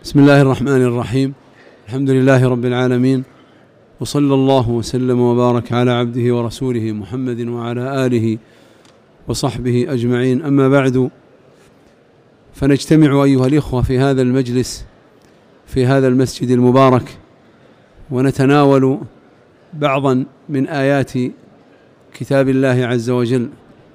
بسم الله الرحمن الرحيم. الحمد لله رب العالمين، وصلى الله وسلم وبارك على عبده ورسوله محمد وعلى آله وصحبه أجمعين. أما بعد، فنجتمع أيها الإخوة في هذا المجلس في هذا المسجد المبارك، ونتناول بعضا من آيات كتاب الله عز وجل،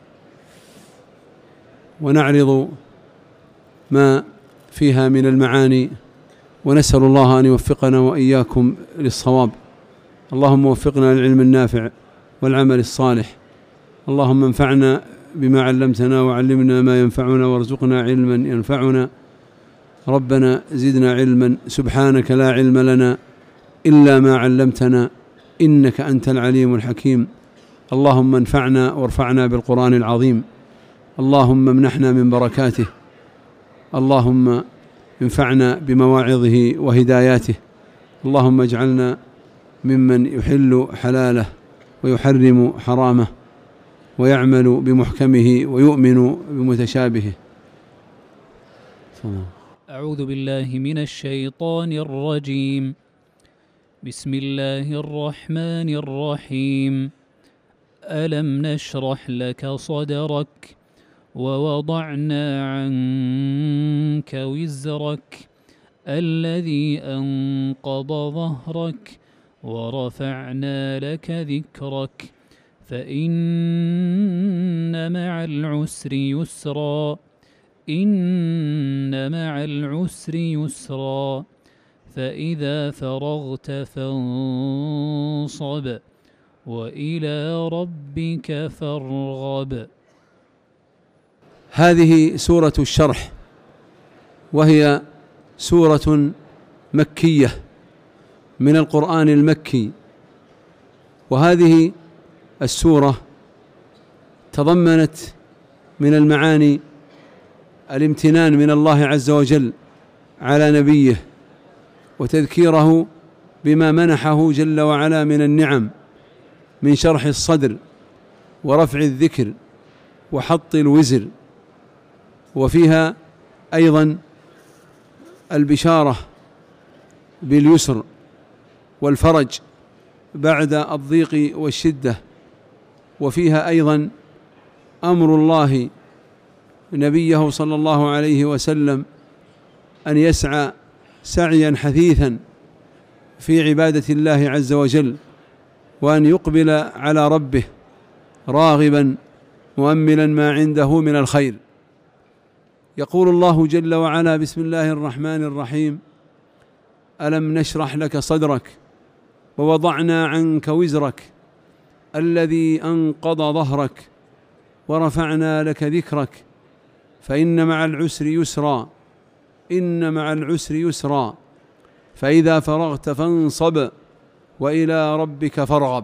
ونعرض ما فيها من المعاني، ونسأل الله أن يوفقنا وإياكم للصواب. اللهم وفقنا للعلم النافع والعمل الصالح. اللهم انفعنا بما علمتنا وعلمنا ما ينفعنا وارزقنا علما ينفعنا. ربنا زدنا علما، سبحانك لا علم لنا إلا ما علمتنا إنك أنت العليم الحكيم. اللهم انفعنا وارفعنا بالقرآن العظيم. اللهم امنحنا من بركاته. اللهم انفعنا بمواعظه وهداياته. اللهم اجعلنا ممن يحل حلاله ويحرم حرامه، ويعمل بمحكمه ويؤمن بمتشابهه. أعوذ بالله من الشيطان الرجيم. بسم الله الرحمن الرحيم. ألم نشرح لك صدرك ووضعنا عنك وزرك الذي أنقض ظهرك ورفعنا لك ذكرك فإن مع العسر يسرا إن مع العسر يسرا فإذا فرغت فانصب وإلى ربك فارغب. هذه سورة الشرح، وهي سورة مكية من القرآن المكي. وهذه السورة تضمنت من المعاني الامتنان من الله عز وجل على نبيه، وتذكيره بما منحه جل وعلا من النعم، من شرح الصدر ورفع الذكر وحط الوزر. وفيها أيضا البشارة باليسر والفرج بعد الضيق والشدة. وفيها أيضا أمر الله نبيه صلى الله عليه وسلم أن يسعى سعيا حثيثا في عبادة الله عز وجل، وأن يقبل على ربه راغبا مؤملا ما عنده من الخير. يقول الله جل وعلا: بسم الله الرحمن الرحيم. ألم نشرح لك صدرك ووضعنا عنك وزرك الذي أنقض ظهرك ورفعنا لك ذكرك فإن مع العسر يسرا إن مع العسر يسرا فإذا فرغت فانصب وإلى ربك فارغب.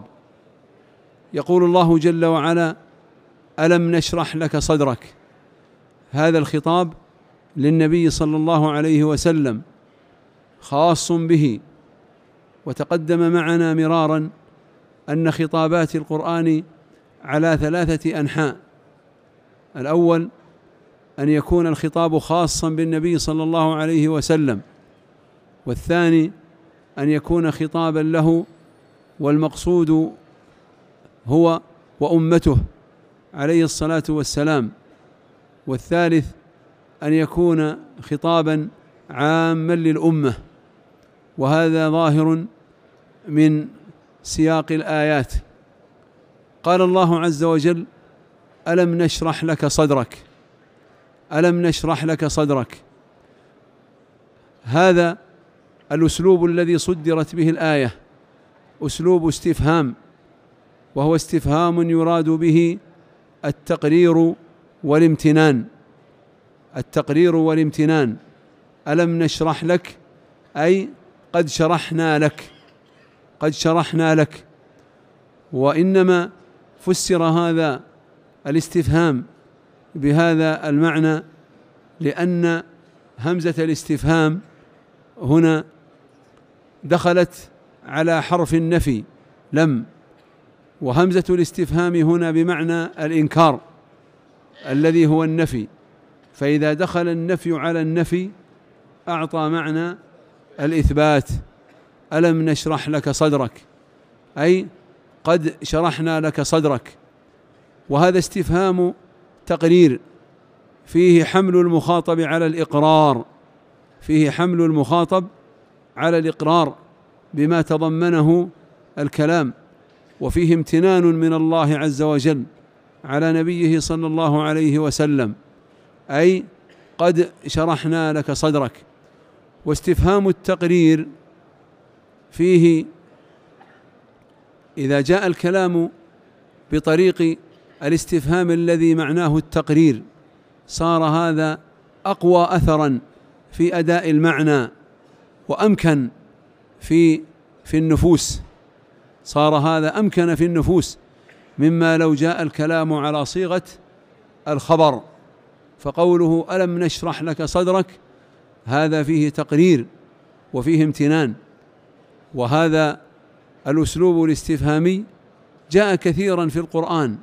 يقول الله جل وعلا: ألم نشرح لك صدرك. هذا الخطاب للنبي صلى الله عليه وسلم خاص به. وتقدم معنا مرارا أن خطابات القرآن على 3 أنحاء. الأول أن يكون الخطاب خاصا بالنبي صلى الله عليه وسلم، والثاني أن يكون خطابا له والمقصود هو وأمته عليه الصلاة والسلام، والثالث أن يكون خطابا عاما للأمة. وهذا ظاهر من سياق الآيات. قال الله عز وجل: ألم نشرح لك صدرك. ألم نشرح لك صدرك. هذا الأسلوب الذي صدرت به الآية أسلوب استفهام، وهو استفهام يراد به التقرير والامتنان. التقرير والامتنان. ألم نشرح لك أي قد شرحنا لك، قد شرحنا لك. وإنما فسر هذا الاستفهام بهذا المعنى لأن همزة الاستفهام هنا دخلت على حرف النفي لم، وهمزة الاستفهام هنا بمعنى الإنكار الذي هو النفي. فإذا دخل النفي على النفي أعطى معنى الإثبات. ألم نشرح لك صدرك، أي قد شرحنا لك صدرك. وهذا استفهام تقرير فيه حمل المخاطب على الإقرار، فيه حمل المخاطب على الإقرار بما تضمنه الكلام، وفيه امتنان من الله عز وجل على نبيه صلى الله عليه وسلم، أي قد شرحنا لك صدرك. واستفهام التقرير فيه إذا جاء الكلام بطريق الاستفهام الذي معناه التقرير صار هذا أقوى أثرا في أداء المعنى وأمكن في النفوس، صار هذا أمكن في النفوس مما لو جاء الكلام على صيغة الخبر. فقوله ألم نشرح لك صدرك هذا فيه تقرير وفيه امتنان. وهذا الأسلوب الاستفهامي جاء كثيرا في القرآن،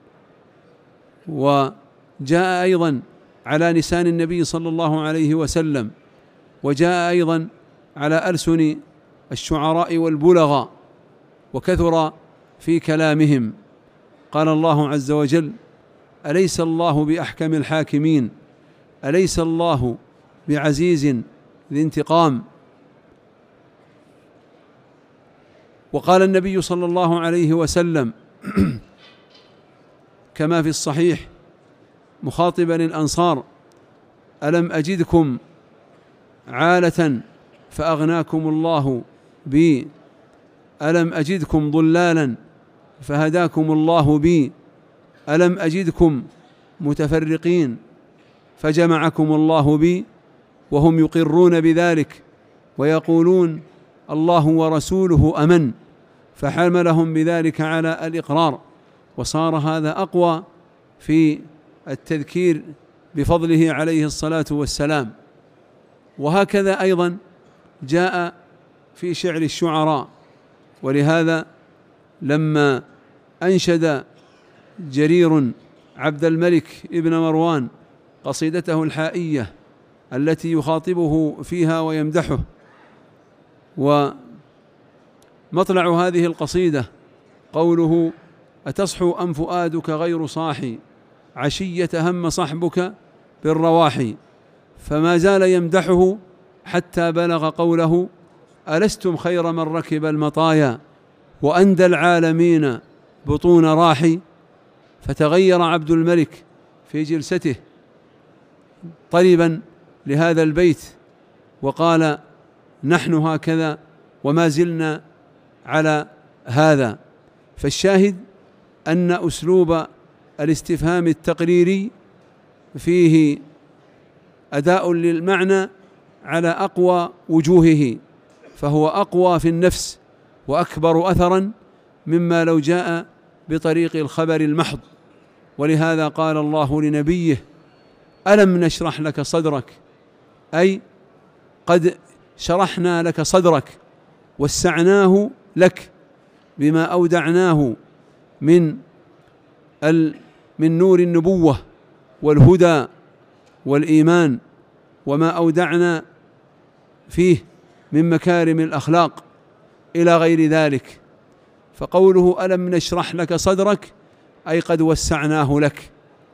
وجاء أيضا على لسان النبي صلى الله عليه وسلم، وجاء أيضا على ألسن الشعراء والبلغاء، وكثر في كلامهم. قال الله عز وجل: أليس الله بأحكم الحاكمين، أليس الله بعزيز ذي انتقام. وقال النبي صلى الله عليه وسلم كما في الصحيح مخاطبا الأنصار: ألم أجدكم عالة فأغناكم الله بي، ألم أجدكم ضلالا فهداكم الله بي، ألم أجدكم متفرقين فجمعكم الله بي. وهم يقرون بذلك ويقولون الله ورسوله أمن، فحملهم بذلك على الإقرار، وصار هذا أقوى في التذكير بفضله عليه الصلاة والسلام. وهكذا أيضا جاء في شعر الشعراء. ولهذا لما أنشد جرير عبد الملك ابن مروان قصيدته الحائية التي يخاطبه فيها ويمدحه، ومطلع هذه القصيدة قوله: أتصحو أم فؤادك غير صاحي، عشية هم صحبك بالرواحي. فما زال يمدحه حتى بلغ قوله: ألستم خير من ركب المطايا، وأندى العالمين بطون راحي. فتغير عبد الملك في جلسته طلبا لهذا البيت وقال: نحن هكذا وما زلنا على هذا. فالشاهد أن أسلوب الاستفهام التقريري فيه أداء للمعنى على أقوى وجوهه، فهو أقوى في النفس وأكبر أثرا مما لو جاء بطريق الخبر المحض. ولهذا قال الله لنبيه: ألم نشرح لك صدرك، أي قد شرحنا لك صدرك وسعناه لك بما أودعناه من نور النبوة والهدى والإيمان، وما أودعنا فيه من مكارم الأخلاق إلى غير ذلك. فقوله ألم نشرح لك صدرك أي قد وسعناه لك.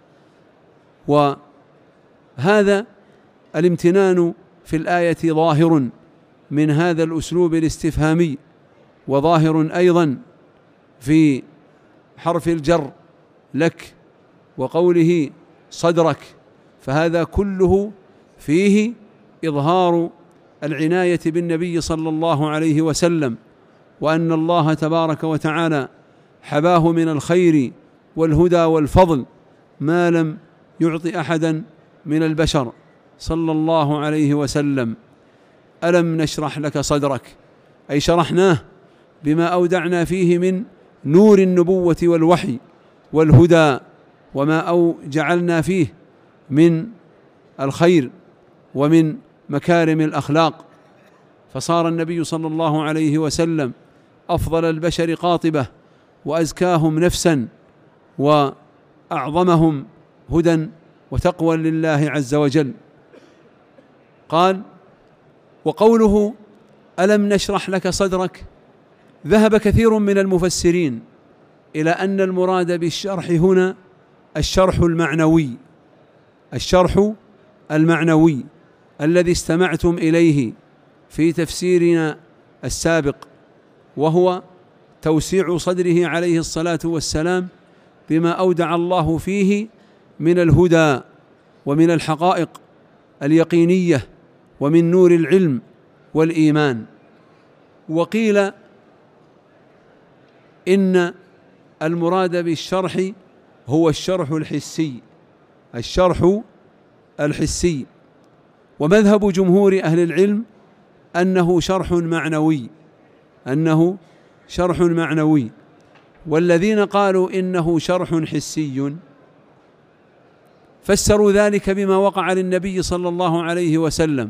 وهذا الامتنان في الآية ظاهر من هذا الأسلوب الاستفهامي، وظاهر أيضا في حرف الجر لك وقوله صدرك، فهذا كله فيه إظهار العناية بالنبي صلى الله عليه وسلم، وأن الله تبارك وتعالى حباه من الخير والهدى والفضل ما لم يعطي أحدا من البشر صلى الله عليه وسلم. ألم نشرح لك صدرك أي شرحناه بما أودعنا فيه من نور النبوة والوحي والهدى، وما جعلنا فيه من الخير ومن مكارم الأخلاق. فصار النبي صلى الله عليه وسلم أفضل البشر قاطبة، وأزكاهم نفسا، وأعظمهم هدى وتقوى لله عز وجل. قال: وقوله ألم نشرح لك صدرك، ذهب كثير من المفسرين إلى أن المراد بالشرح هنا الشرح المعنوي، الشرح المعنوي الذي استمعتم إليه في تفسيرنا السابق، وهو توسيع صدره عليه الصلاة والسلام بما أودع الله فيه من الهدى ومن الحقائق اليقينية ومن نور العلم والإيمان. وقيل إن المراد بالشرح هو الشرح الحسي، الشرح الحسي. ومذهب جمهور أهل العلم أنه شرح معنوي، أنه شرح معنوي. والذين قالوا إنه شرح حسي فسروا ذلك بما وقع للنبي صلى الله عليه وسلم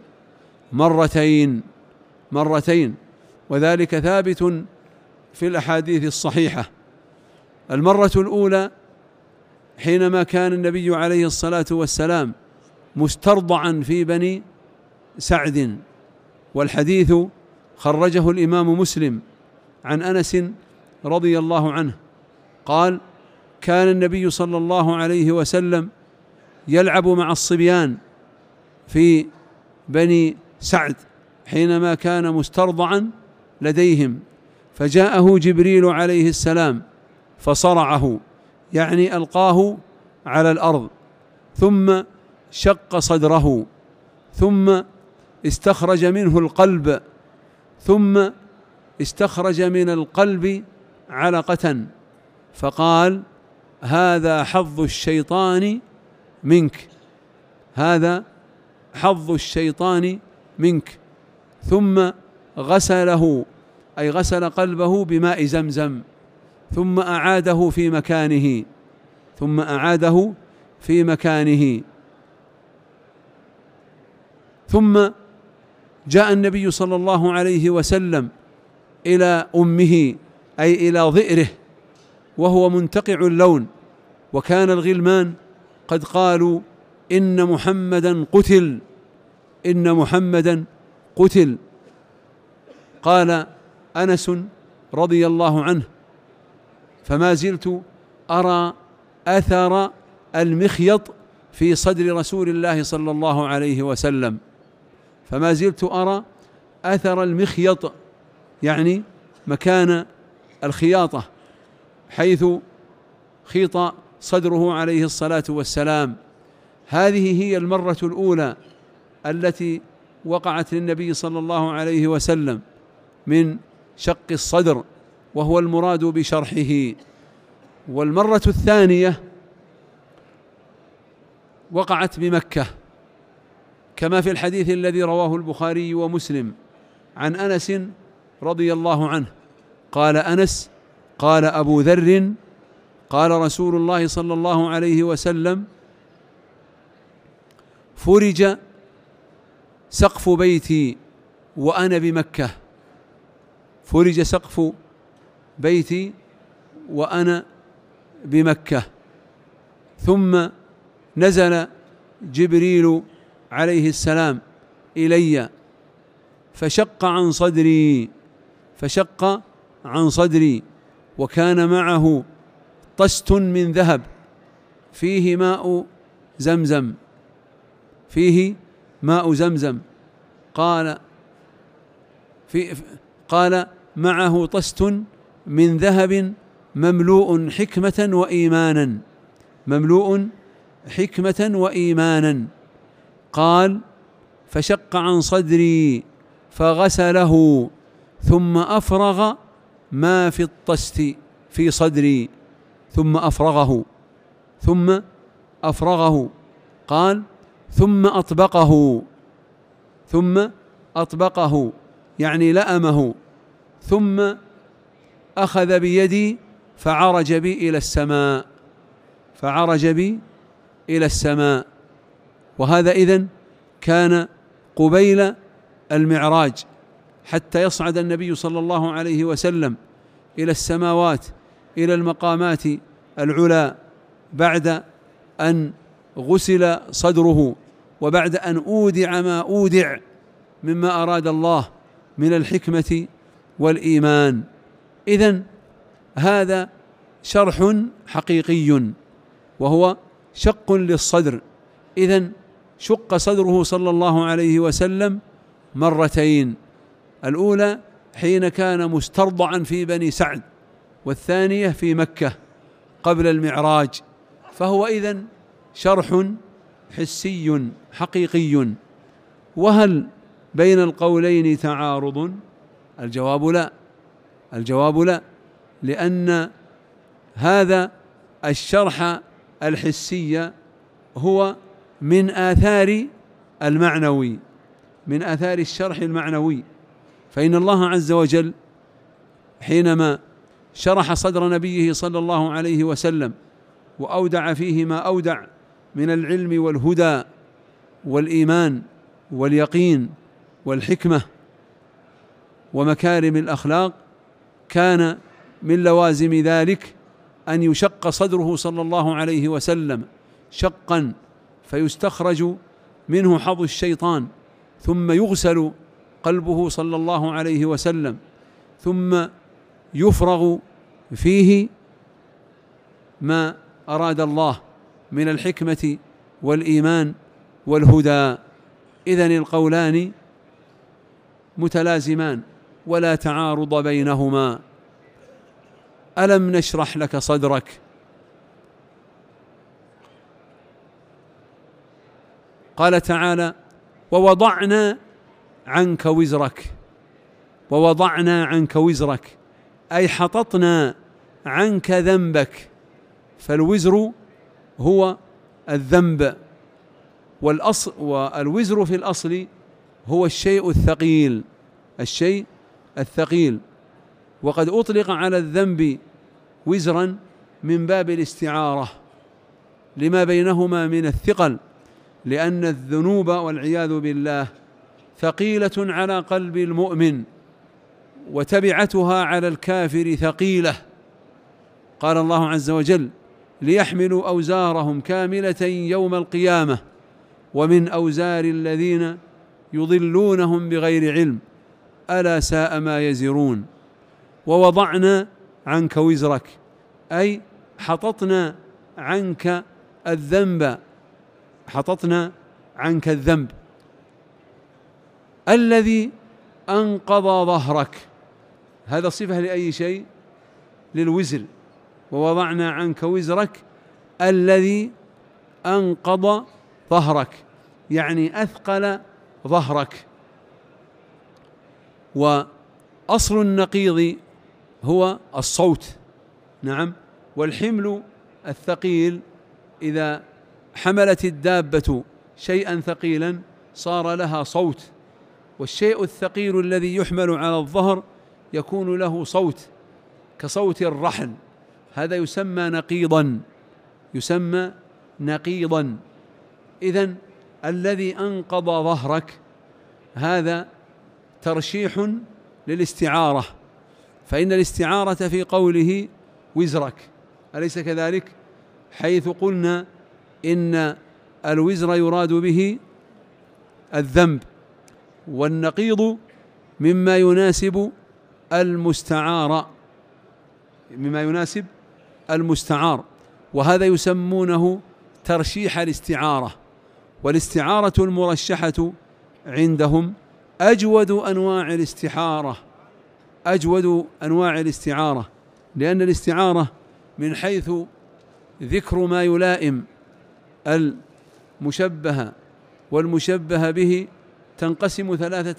مرتين، وذلك ثابت في الأحاديث الصحيحة. المرة الأولى حينما كان النبي عليه الصلاة والسلام مسترضعا في بني سعد، والحديث خرجه الإمام مسلم عن أنس رضي الله عنه قال: كان النبي صلى الله عليه وسلم يلعب مع الصبيان في بني سعد حينما كان مسترضعا لديهم، فجاءه جبريل عليه السلام فصرعه، يعني ألقاه على الأرض، ثم شق صدره، ثم استخرج منه القلب، ثم استخرج من القلب علقة، فقال: هذا حظ الشيطان منك، هذا حظ الشيطان منك. ثم غسله، أي غسل قلبه بماء زمزم، ثم أعاده في مكانه. ثم جاء النبي صلى الله عليه وسلم إلى أمه، أي إلى ظئره، وهو منتقع اللون، وكان الغلمان قد قالوا: إن محمدا قتل. قال أنس رضي الله عنه: فما زلت أرى أثر المخيط في صدر رسول الله صلى الله عليه وسلم، فما زلت أرى أثر المخيط، يعني مكان الخياطة حيث خيط صدره عليه الصلاة والسلام. هذه هي المرة الأولى التي وقعت للنبي صلى الله عليه وسلم من شق الصدر، وهو المراد بشرحه. والمرة الثانية وقعت بمكة، كما في الحديث الذي رواه البخاري ومسلم عن أنس رضي الله عنه قال أنس: قال أبو ذر: قال رسول الله صلى الله عليه وسلم: فرج سقف بيتي وأنا بمكة، فرج سقف بيتي وأنا بمكة، ثم نزل جبريل عليه السلام إلي فشق عن صدري، وكان معه طست من ذهب فيه ماء زمزم، قال معه طست من ذهب مملوء حكمة وإيمانا. قال: فشق عن صدري فغسله، ثم أفرغ ما في الطست في صدري، ثم أفرغه. قال: ثم أطبقه يعني لأمه، ثم أخذ بيدي فعرج بي إلى السماء. وهذا إذن كان قبيل المعراج، حتى يصعد النبي صلى الله عليه وسلم إلى السماوات، إلى المقامات العلى، بعد أن غسل صدره، وبعد أن أودع ما أودع مما أراد الله من الحكمة والإيمان. إذن هذا شرح حقيقي وهو شق للصدر. إذن شق صدره صلى الله عليه وسلم مرتين، الأولى حين كان مسترضعا في بني سعد، والثانية في مكة قبل المعراج، فهو إذن شرح حسي حقيقي. وهل بين القولين تعارض؟ الجواب لا، الجواب لا، لأن هذا الشرح الحسي هو من آثار المعنوي، من آثار الشرح المعنوي. فإن الله عز وجل حينما شرح صدر نبيه صلى الله عليه وسلم وأودع فيه ما أودع من العلم والهدى والإيمان واليقين والحكمة ومكارم الأخلاق، كان من لوازم ذلك أن يشق صدره صلى الله عليه وسلم شقا فيستخرج منه حظ الشيطان، ثم يغسل قلبه صلى الله عليه وسلم، ثم يفرغ فيه ما أراد الله من الحكمة والإيمان والهدى. إذن القولان متلازمان ولا تعارض بينهما. ألم نشرح لك صدرك؟ قال تعالى: ووضعنا عنك وزرك. ووضعنا عنك وزرك أي حططنا عنك ذنبك، فالوزر هو الذنب، والوزر في الأصل هو الشيء الثقيل، الشيء الثقيل. وقد أطلق على الذنب وزرا من باب الاستعارة لما بينهما من الثقل، لأن الذنوب والعياذ بالله ثقيلة على قلب المؤمن، وتبعتها على الكافر ثقيلة. قال الله عز وجل: ليحملوا أوزارهم كاملة يوم القيامة ومن أوزار الذين يضلونهم بغير علم ألا ساء ما يزرون. ووضعنا عنك وزرك أي حططنا عنك الذنب، حططنا عنك الذنب الذي أنقض ظهرك. هذا صفة لأي شيء؟ للوزر. ووضعنا عنك وزرك الذي أنقض ظهرك، يعني أثقل ظهرك. وأصل النقيض هو الصوت، نعم. والحمل الثقيل إذا حملت الدابة شيئا ثقيلا صار لها صوت، والشيء الثقيل الذي يحمل على الظهر يكون له صوت كصوت الرحل، هذا يسمى نقيضا، يسمى نقيضا. إذن الذي أنقض ظهرك هذا ترشيح للاستعارة، فإن الاستعارة في قوله وزرك، أليس كذلك؟ حيث قلنا إن الوزر يراد به الذنب، والنقيض مما يناسب المستعار، مما يناسب المستعار، وهذا يسمونه ترشيح الاستعارة. والاستعارة المرشحة عندهم أجود أنواع الاستعارة، أجود أنواع الاستعارة، لأن الاستعارة من حيث ذكر ما يلائم المشبه والمشبه به تنقسم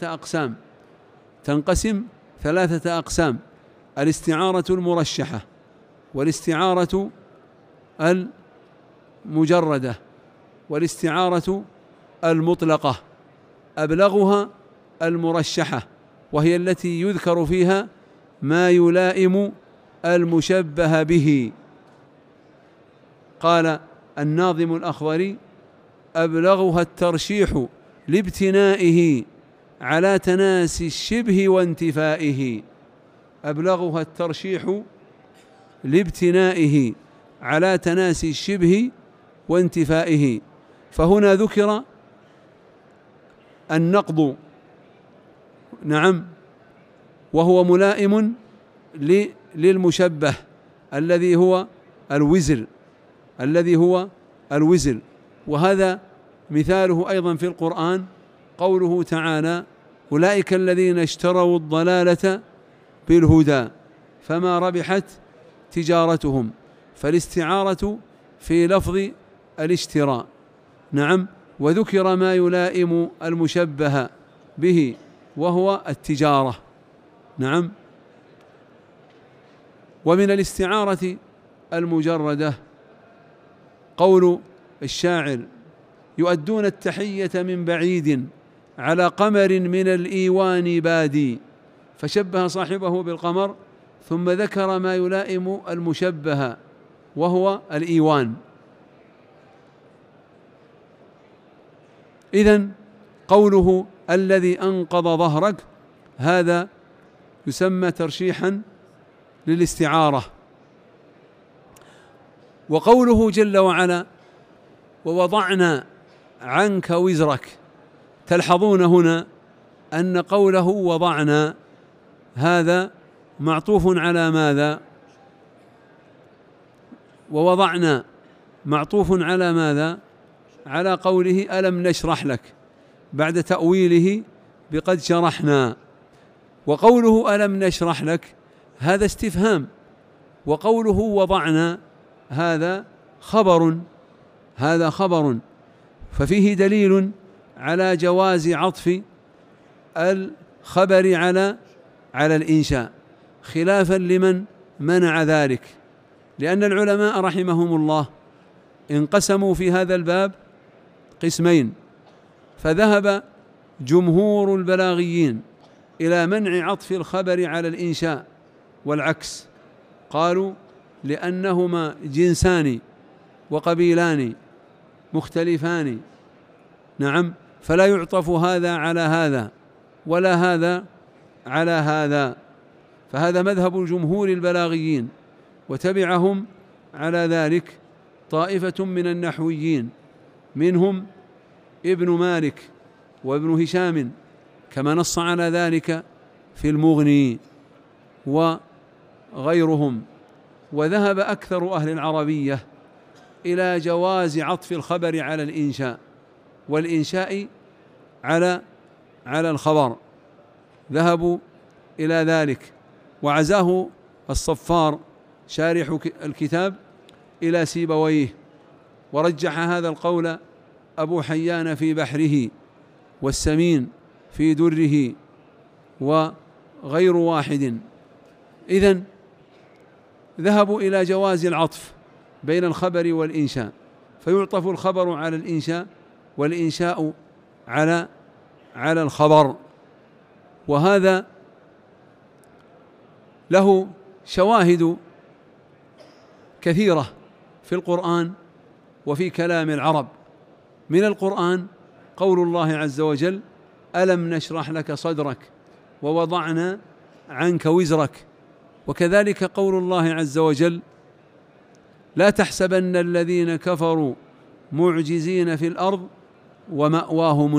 ثلاثة أقسام: الاستعارة المرشحة، والاستعارة المجردة، والاستعارة المطلقة. أبلغها المرشحة، وهي التي يذكر فيها ما يلائم المشبه به. قال الناظم الأخضري: أبلغها الترشيح لابتنائه على تناسي الشبه وانتفائه. أبلغها الترشيح لابتنائه على تناسي الشبه وانتفائه. فهنا ذكر النقض نعم، وهو ملائم للمشبه الذي هو الوزر. وهذا مثاله أيضا في القرآن قوله تعالى: أولئك الذين اشتروا الضلالة بالهدى فما ربحت تجارتهم. فالاستعارة في لفظ الاشتراء، نعم، وذكر ما يلائم المشبه به وهو التجارة، نعم. ومن الاستعارة المجردة قول الشاعر: يؤدون التحية من بعيد على قمر من الإيوان بادي. فشبه صاحبه بالقمر ثم ذكر ما يلائم المشبه وهو الإيوان. إذن قوله الذي أنقض ظهرك هذا يسمى ترشيحا للاستعارة. وقوله جل وعلا: ووضعنا عنك وزرك، تلحظون هنا أن قوله وضعنا هذا معطوف على ماذا؟ ووضعنا معطوف على ماذا؟ على قوله ألم نشرح لك، بعد تأويله بقد شرحنا. وقوله ألم نشرح لك هذا استفهام، وقوله وضعنا هذا خبر، ففيه دليل على جواز عطف الخبر على الإنشاء، خلافا لمن منع ذلك، لأن العلماء رحمهم الله انقسموا في هذا الباب قسمين. فذهب جمهور البلاغيين إلى منع عطف الخبر على الإنشاء، والعكس، قالوا لأنهما جنسان وقبيلان مختلفان، نعم، فلا يعطف هذا على هذا ولا هذا على هذا. فهذا مذهب جمهور البلاغيين، وتبعهم على ذلك طائفة من النحويين، منهم ابن مالك وابن هشام كما نص على ذلك في المغني وغيرهم. وذهب أكثر أهل العربية إلى جواز عطف الخبر على الإنشاء، والإنشاء على الخبر، ذهبوا إلى ذلك. وعزاه الصفار شارح الكتاب إلى سيبويه، ورجح هذا القول أبو حيان في بحره، والسمين في دره، وغير واحد. إذن ذهبوا إلى جواز العطف بين الخبر والإنشاء، فيعطف الخبر على الإنشاء والإنشاء على الخبر. وهذا له شواهد كثيرة في القرآن وفي كلام العرب. من القرآن قول الله عز وجل: ألم نشرح لك صدرك ووضعنا عنك وزرك. وكذلك قول الله عز وجل: لا تحسبن الذين كفروا معجزين في الأرض ومأواهم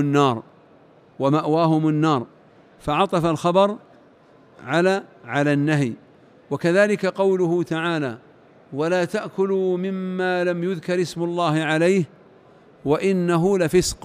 النار، فعطف الخبر على النهي. وكذلك قوله تعالى: ولا تأكلوا مما لم يذكر اسم الله عليه وإنه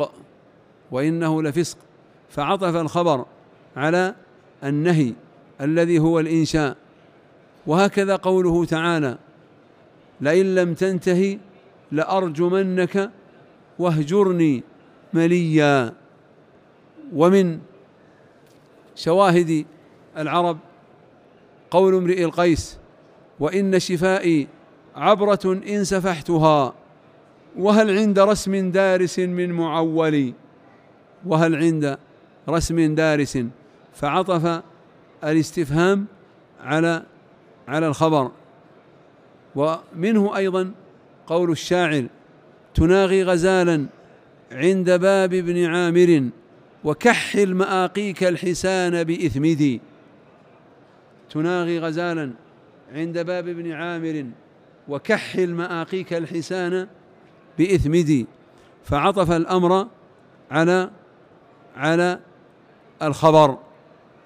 لفسق، فعطف الخبر على النهي الذي هو الإنشاء. وهكذا قوله تعالى: لئن لم تنتهي لأرجمنك واهجرني مليا. ومن شواهد العرب قول امرئ القيس: وإن شفائي عبرة إن سفحتها، وهل عند رسم دارس من معولي. وهل عند رسم دارس، فعطف الاستفهام على الخبر. ومنه أيضا قول الشاعر: تناغي غزالا عند باب ابن عامر وكحل مآقيك الحسان بإثمدي. تناغي غزالا عند باب ابن عامر وكحل مآقيك الحسان بإثمدي، فعطف الأمر على الخبر.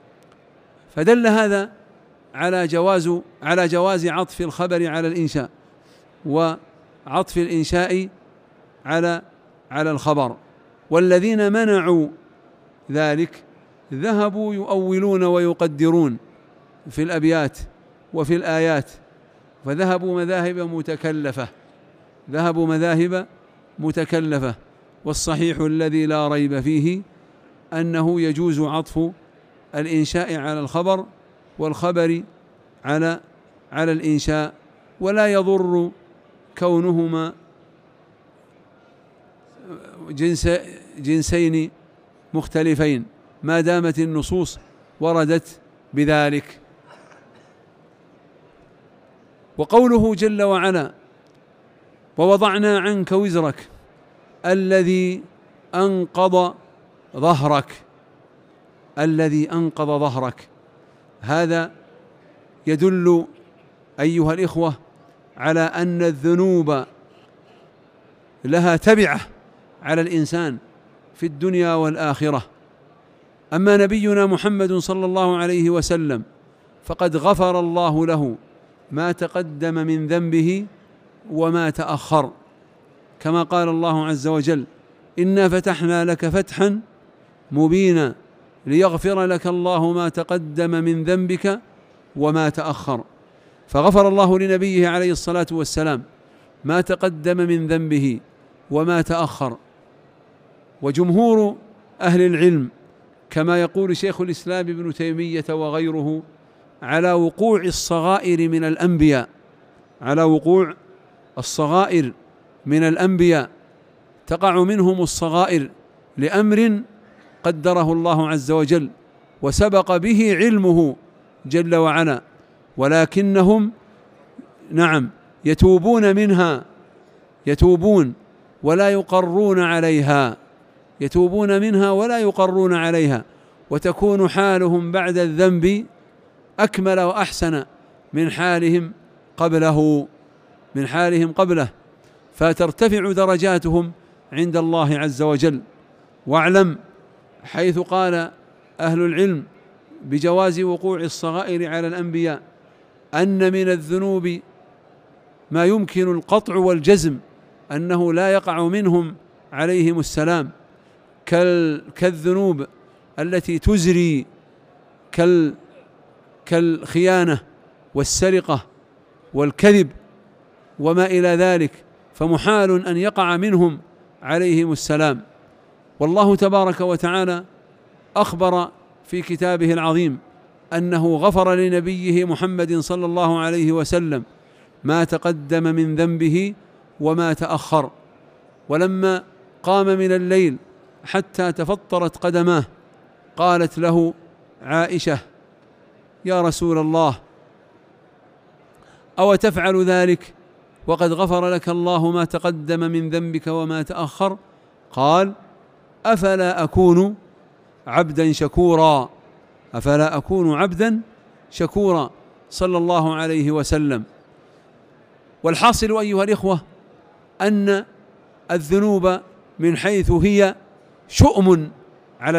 فدل هذا على جواز عطف الخبر على الإنشاء، وعطف الإنشاء على الخبر. والذين منعوا ذلك ذهبوا يؤولون ويقدرون في الأبيات وفي الآيات، فذهبوا مذاهب متكلفة. والصحيح الذي لا ريب فيه أنه يجوز عطف الإنشاء على الخبر والخبر على الإنشاء، ولا يضر كونهما جنسين مختلفين ما دامت النصوص وردت بذلك. وقوله جل وعلا: ووضعنا عنك وزرك الذي أنقض ظهرك، هذا يدل أيها الإخوة على أن الذنوب لها تبعة على الإنسان في الدنيا والآخرة. أما نبينا محمد صلى الله عليه وسلم فقد غفر الله له ما تقدم من ذنبه وما تأخر، كما قال الله عز وجل: إنا فتحنا لك فتحا مبينا ليغفر لك الله ما تقدم من ذنبك وما تأخر. فغفر الله لنبيه عليه الصلاة والسلام ما تقدم من ذنبه وما تأخر. وجمهور أهل العلم كما يقول شيخ الإسلام ابن تيمية وغيره على وقوع الصغائر من الأنبياء، تقع منهم الصغائر لأمر قدره الله عز وجل وسبق به علمه جل وعلا، ولكنهم يتوبون ولا يقرون عليها، وتكون حالهم بعد الذنب أكمل وأحسن من حالهم قبله، فترتفع درجاتهم عند الله عز وجل. واعلم حيث قال أهل العلم بجواز وقوع الصغائر على الأنبياء أن من الذنوب ما يمكن القطع والجزم أنه لا يقع منهم عليهم السلام، كالذنوب التي تزري كالخيانة والسرقة والكذب وما إلى ذلك، فمحال أن يقع منهم عليهم السلام. والله تبارك وتعالى أخبر في كتابه العظيم أنه غفر لنبيه محمد صلى الله عليه وسلم ما تقدم من ذنبه وما تأخر. ولما قام من الليل حتى تفطرت قدماه قالت له عائشة: يا رسول الله، أو تفعل ذلك وقد غفر لك الله ما تقدم من ذنبك وما تأخر؟ قال: أفلا أكون عبدا شكورا صلى الله عليه وسلم. والحاصل أيها الإخوة أن الذنوب من حيث هي شؤم على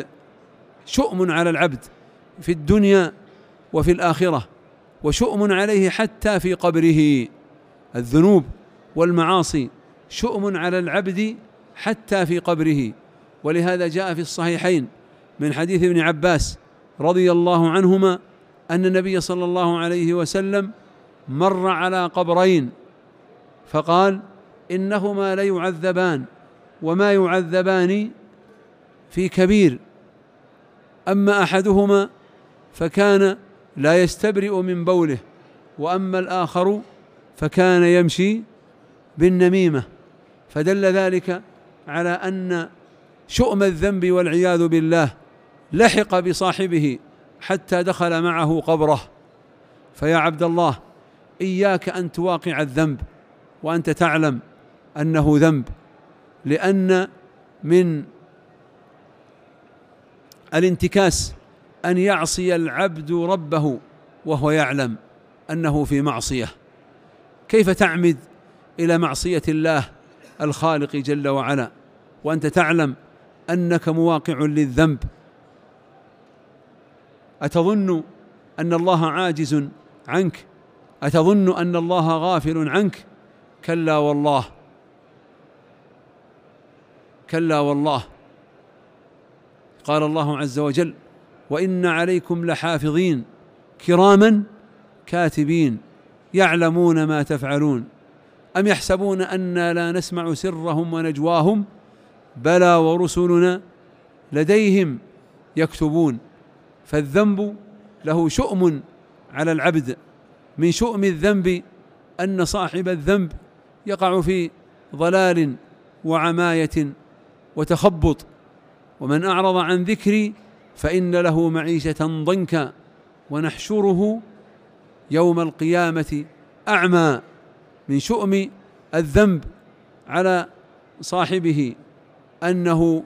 العبد في الدنيا وفي الآخرة، وشؤم عليه حتى في قبره. الذنوب والمعاصي شؤم على العبد حتى في قبره. ولهذا جاء في الصحيحين من حديث ابن عباس رضي الله عنهما أن النبي صلى الله عليه وسلم مر على قبرين فقال: إنهما ليعذبان وما يعذبان في كبير، أما أحدهما فكان لا يستبرئ من بوله، وأما الآخر فكان يمشي بالنميمة. فدل ذلك على أن شؤم الذنب والعياذ بالله لحق بصاحبه حتى دخل معه قبره. فيا عبد الله، إياك أن تواقع الذنب وأنت تعلم أنه ذنب، لأن من الانتكاس أن يعصي العبد ربه وهو يعلم أنه في معصية. كيف تعمد إلى معصية الله الخالق جل وعلا وأنت تعلم أنك مواقع للذنب؟ أتظن أن الله عاجز عنك؟ أتظن أن الله غافل عنك؟ كلا والله، كلا والله. قال الله عز وجل: وإن عليكم لحافظين كراما كاتبين يعلمون ما تفعلون أم يحسبون أنا لا نسمع سرهم ونجواهم بلى ورسلنا لديهم يكتبون. فالذنب له شؤم على العبد، من شؤم الذنب أن صاحب الذنب يقع في ضلال وعماية وتخبط. ومن أعرض عن ذكري فإن له معيشة ضنكا ونحشره يوم القيامة أعمى. من شؤم الذنب على صاحبه أنه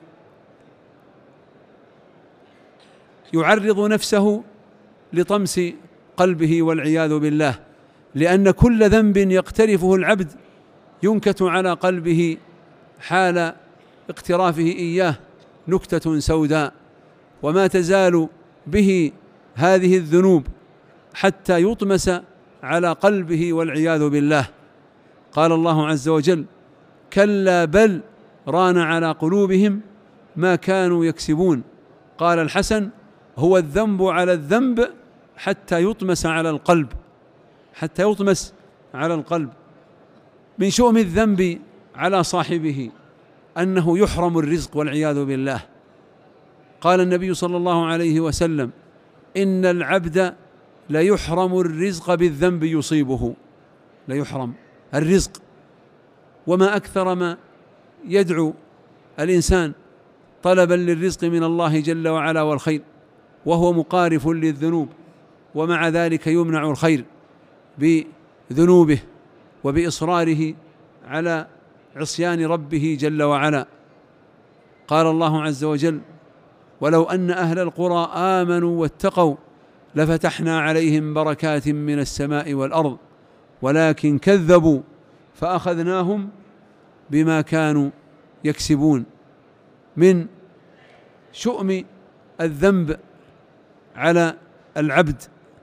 يعرض نفسه لطمس قلبه والعياذ بالله، لأن كل ذنب يقترفه العبد ينكت على قلبه حال اقترافه إياه نكتة سوداء، وما تزال به هذه الذنوب حتى يطمس على قلبه والعياذ بالله. قال الله عز وجل: كلا بل ران على قلوبهم ما كانوا يكسبون. قال الحسن: هو الذنب على الذنب حتى يطمس على القلب، حتى يطمس على القلب. من شؤم الذنب على صاحبه أنه يحرم الرزق والعياذ بالله. قال النبي صلى الله عليه وسلم: إن العبد ليحرم الرزق بالذنب يصيبه، ليحرم الرزق. وما أكثر ما يدعو الإنسان طلبا للرزق من الله جل وعلا والخير وهو مقارف للذنوب، ومع ذلك يمنع الخير بذنوبه وبإصراره على عصيان ربه جل وعلا. قال الله عز وجل: ولو أن أهل القرى آمنوا واتقوا لفتحنا عليهم بركات من السماء والأرض ولكن كذبوا فأخذناهم بما كانوا يكسبون. من شؤم الذنب على العبد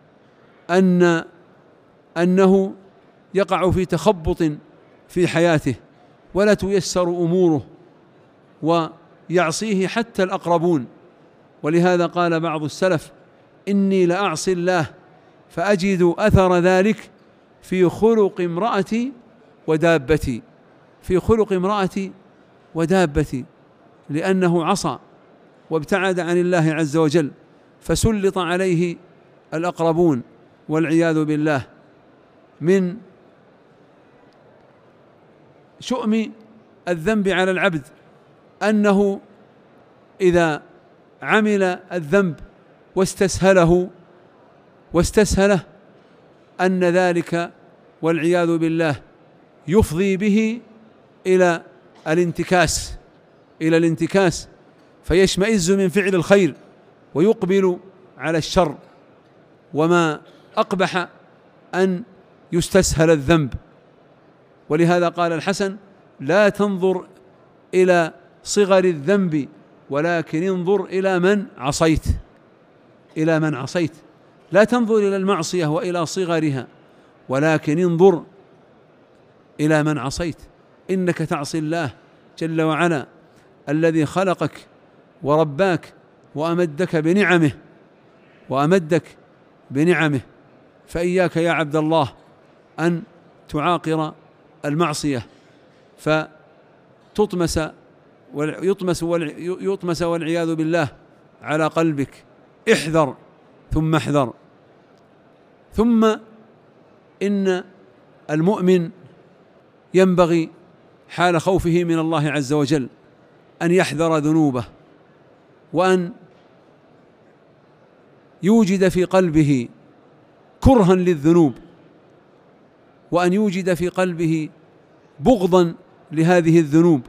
أنه يقع في تخبط في حياته ولا تيسر أموره ويعصيه حتى الأقربون. ولهذا قال بعض السلف: إني لأعصي الله فأجد أثر ذلك في خلق امرأتي ودابتي، في خلق امرأتي ودابتي، لأنه عصى وابتعد عن الله عز وجل فسلط عليه الأقربون والعياذ بالله. من شؤم الذنب على العبد أنه إذا عمل الذنب واستسهله أن ذلك والعياذ بالله يفضي به إلى الانتكاس فيشمئز من فعل الخير ويقبل على الشر. وما أقبح أن يستسهل الذنب. ولهذا قال الحسن: لا تنظر إلى صغر الذنب ولكن انظر إلى من عصيت، إلى من عصيت. لا تنظر إلى المعصية وإلى صغرها ولكن انظر إلى من عصيت. إنك تعصي الله جل وعلا الذي خلقك ورباك وأمدك بنعمه، فإياك يا عبد الله أن تعاقر المعصية فيطمس والعياذ بالله على قلبك. احذر ثم احذر. ثم إن المؤمن ينبغي حال خوفه من الله عز وجل أن يحذر ذنوبه، وأن يوجد في قلبه كرها للذنوب، وأن يوجد في قلبه بغضا لهذه الذنوب،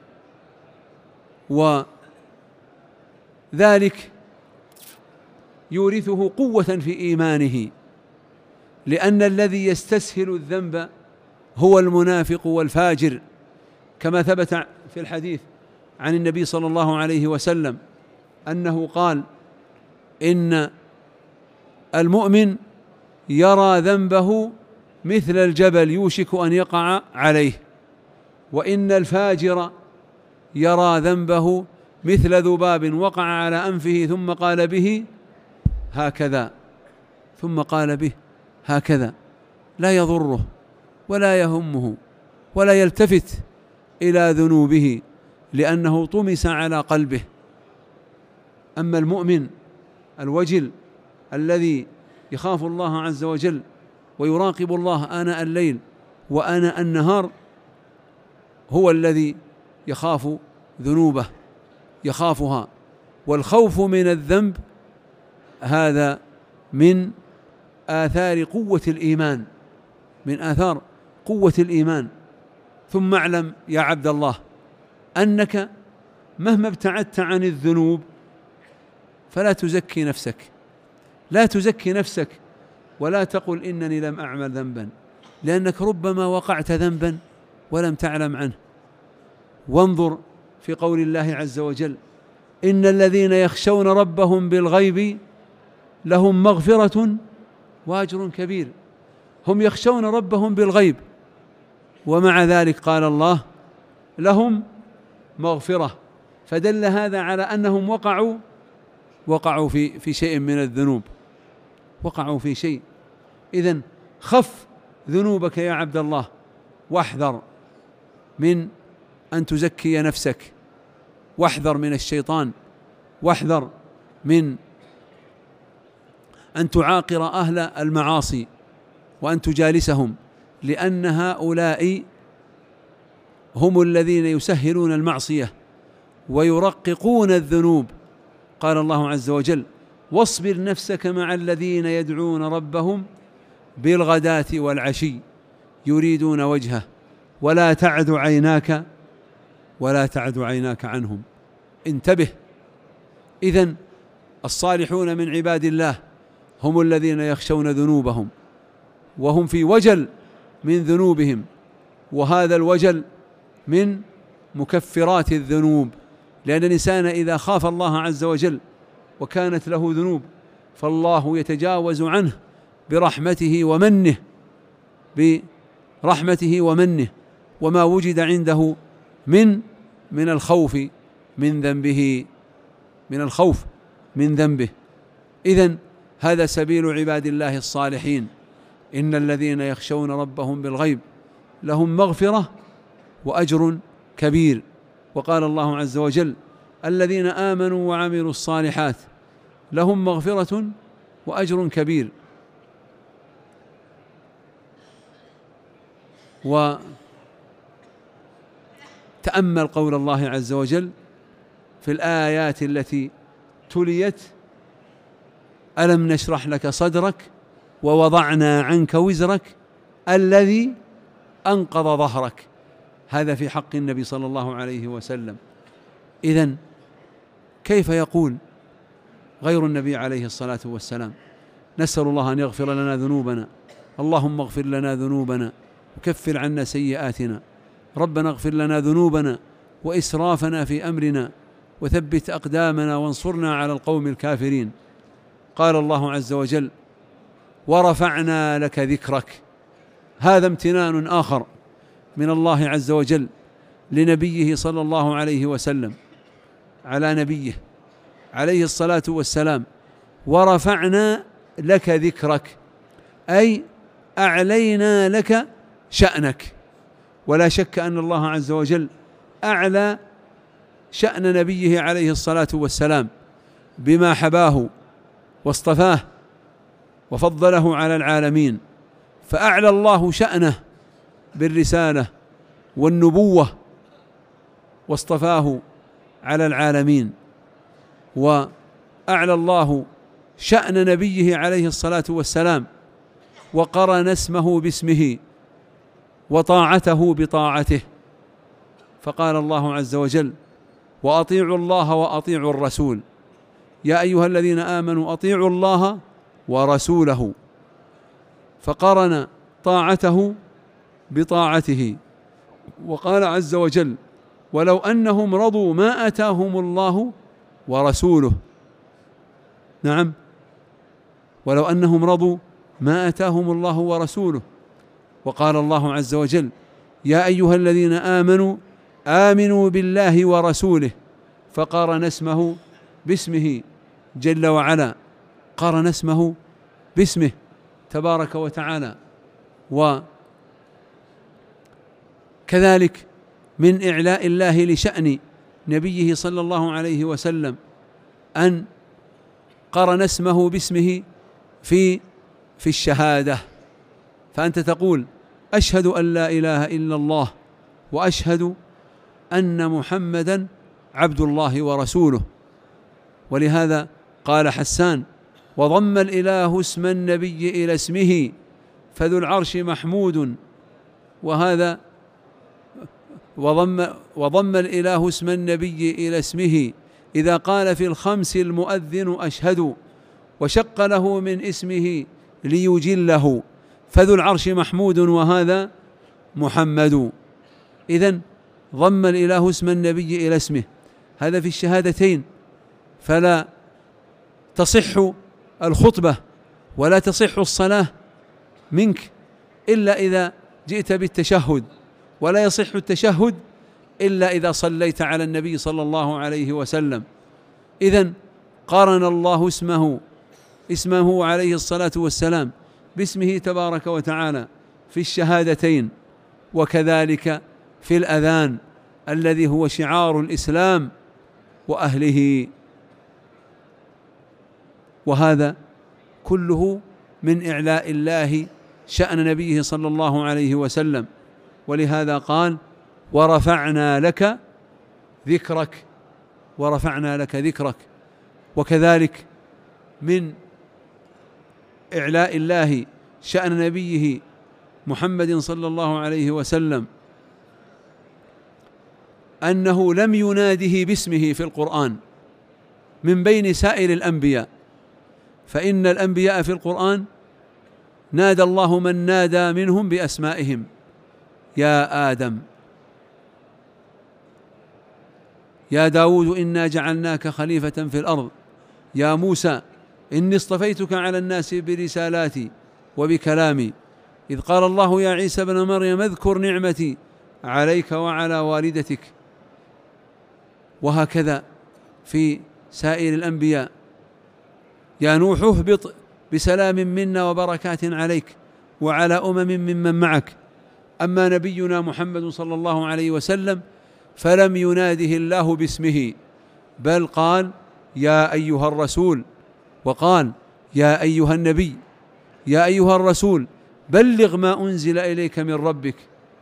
وذلك يورثه قوة في إيمانه، لأن الذي يستسهل الذنب هو المنافق والفاجر، كما ثبت في الحديث عن النبي صلى الله عليه وسلم أنه قال: إن المؤمن يرى ذنبه مثل الجبل يوشك أن يقع عليه، وإن الفاجر يرى ذنبه مثل ذباب وقع على أنفه ثم قال به هكذا، ثم قال به هكذا، لا يضره ولا يهمه ولا يلتفت إلى ذنوبه لأنه طمس على قلبه. أما المؤمن الوجل الذي يخاف الله عز وجل ويراقب الله آناء الليل وآناء النهار هو الذي يخاف ذنوبه، يخافها. والخوف من الذنب هذا من آثار قوة الإيمان، من آثار قوة الإيمان. ثم اعلم يا عبد الله أنك مهما ابتعدت عن الذنوب فلا تزكي نفسك، لا تزكي نفسك ولا تقل إنني لم أعمل ذنبا، لأنك ربما وقعت ذنبا ولم تعلم عنه. وانظر في قول الله عز وجل: إن الذين يخشون ربهم بالغيب لهم مغفرة وأجر كبير. هم يخشون ربهم بالغيب، ومع ذلك قال الله لهم مغفرة، فدل هذا على أنهم وقعوا في شيء من الذنوب، وقعوا في شيء. إذن خف ذنوبك يا عبد الله، واحذر من أن تزكي نفسك، واحذر من الشيطان، واحذر من أن تعاقر أهل المعاصي وأن تجالسهم، لأن هؤلاء هم الذين يسهلون المعصية ويرققون الذنوب. قال الله عز وجل: واصبر نفسك مع الذين يدعون ربهم بالغداة والعشي يريدون وجهه ولا تعد عيناك عنهم. انتبه. إذن الصالحون من عباد الله هم الذين يخشون ذنوبهم وهم في وجل من ذنوبهم، وهذا الوجل من مكفرات الذنوب، لأن الإنسان إذا خاف الله عز وجل وكانت له ذنوب فالله يتجاوز عنه برحمته ومنه وما وجد عنده من الخوف من ذنبه. إذن هذا سبيل عباد الله الصالحين. إن الذين يخشون ربهم بالغيب لهم مغفرة وأجر كبير. وقال الله عز وجل: الذين آمنوا وعملوا الصالحات لهم مغفرة وأجر كبير. وتأمل قول الله عز وجل في الآيات التي تليت: ألم نشرح لك صدرك ووضعنا عنك وزرك الذي أنقض ظهرك. هذا في حق النبي صلى الله عليه وسلم. إذن كيف يقول غير النبي عليه الصلاة والسلام؟ نسأل الله أن يغفر لنا ذنوبنا. اللهم اغفر لنا ذنوبنا وكفر عنا سيئاتنا. ربنا اغفر لنا ذنوبنا وإسرافنا في أمرنا وثبت أقدامنا وانصرنا على القوم الكافرين. قال الله عز وجل: ورفعنا لك ذكرك. هذا امتنان آخر من الله عز وجل لنبيه صلى الله عليه وسلم، على نبيه عليه الصلاة والسلام. ورفعنا لك ذكرك أي أعلينا لك شأنك. ولا شك أن الله عز وجل أعلى شأن نبيه عليه الصلاة والسلام بما حباه واصطفاه وفضله على العالمين، فأعلى الله شأنه بالرسالة والنبوة واصطفاه على العالمين. وأعلى الله شأن نبيه عليه الصلاة والسلام وقرن اسمه باسمه وطاعته بطاعته، فقال الله عز وجل: وأطيعوا الله وأطيعوا الرسول يا أيها الذين آمنوا أطيعوا الله ورسوله، فقرن طاعته بطاعته. وقال عز وجل: ولو أنهم رضوا ما آتاهم الله ورسوله. نعم، ولو أنهم رضوا ما آتاهم الله ورسوله. وقال الله عز وجل: يا أيها الذين آمنوا آمنوا بالله ورسوله، فقارن اسمه باسمه جل وعلا، قارن اسمه باسمه تبارك وتعالى. وكذلك من إعلاء الله لشأن نبيه صلى الله عليه وسلم أن قرن اسمه باسمه في الشهادة، فأنت تقول: أشهد أن لا إله إلا الله وأشهد أن محمدا عبد الله ورسوله. ولهذا قال حسان: وضم الإله اسم النبي إلى اسمه فذو العرش محمود. وهذا وضم الإله اسم النبي إلى اسمه إذا قال في الخمس المؤذن أشهد، وشق له من اسمه ليجله، فذو العرش محمود وهذا محمد. إذن ضم الإله اسم النبي إلى اسمه، هذا في الشهادتين، فلا تصح الخطبة ولا تصح الصلاة منك إلا إذا جئت بالتشهد، ولا يصح التشهد إلا إذا صليت على النبي صلى الله عليه وسلم. إذن قارن الله اسمه عليه الصلاة والسلام باسمه تبارك وتعالى في الشهادتين، وكذلك في الأذان الذي هو شعار الإسلام وأهله. وهذا كله من إعلاء الله شأن نبيه صلى الله عليه وسلم. ولهذا قال: ورفعنا لك ذكرك، ورفعنا لك ذكرك. وكذلك من إعلاء الله شأن نبيه محمد صلى الله عليه وسلم أنه لم يناده باسمه في القرآن من بين سائر الأنبياء، فإن الأنبياء في القرآن نادى الله من نادى منهم بأسمائهم: يا آدم، يا داود إنا جعلناك خليفة في الأرض، يا موسى إني اصطفيتك على الناس برسالاتي وبكلامي، إذ قال الله يا عيسى ابن مريم اذكر نعمتي عليك وعلى والدتك. وهكذا في سائر الأنبياء: يا نوح اهبط بسلام منا وبركات عليك وعلى أمم ممن معك. أما نبينا محمد صلى الله عليه وسلم فلم يناده الله باسمه، بل قال: يا أيها الرسول، وقال: يا أيها النبي، يا أيها الرسول بلغ ما أنزل إليك من ربك،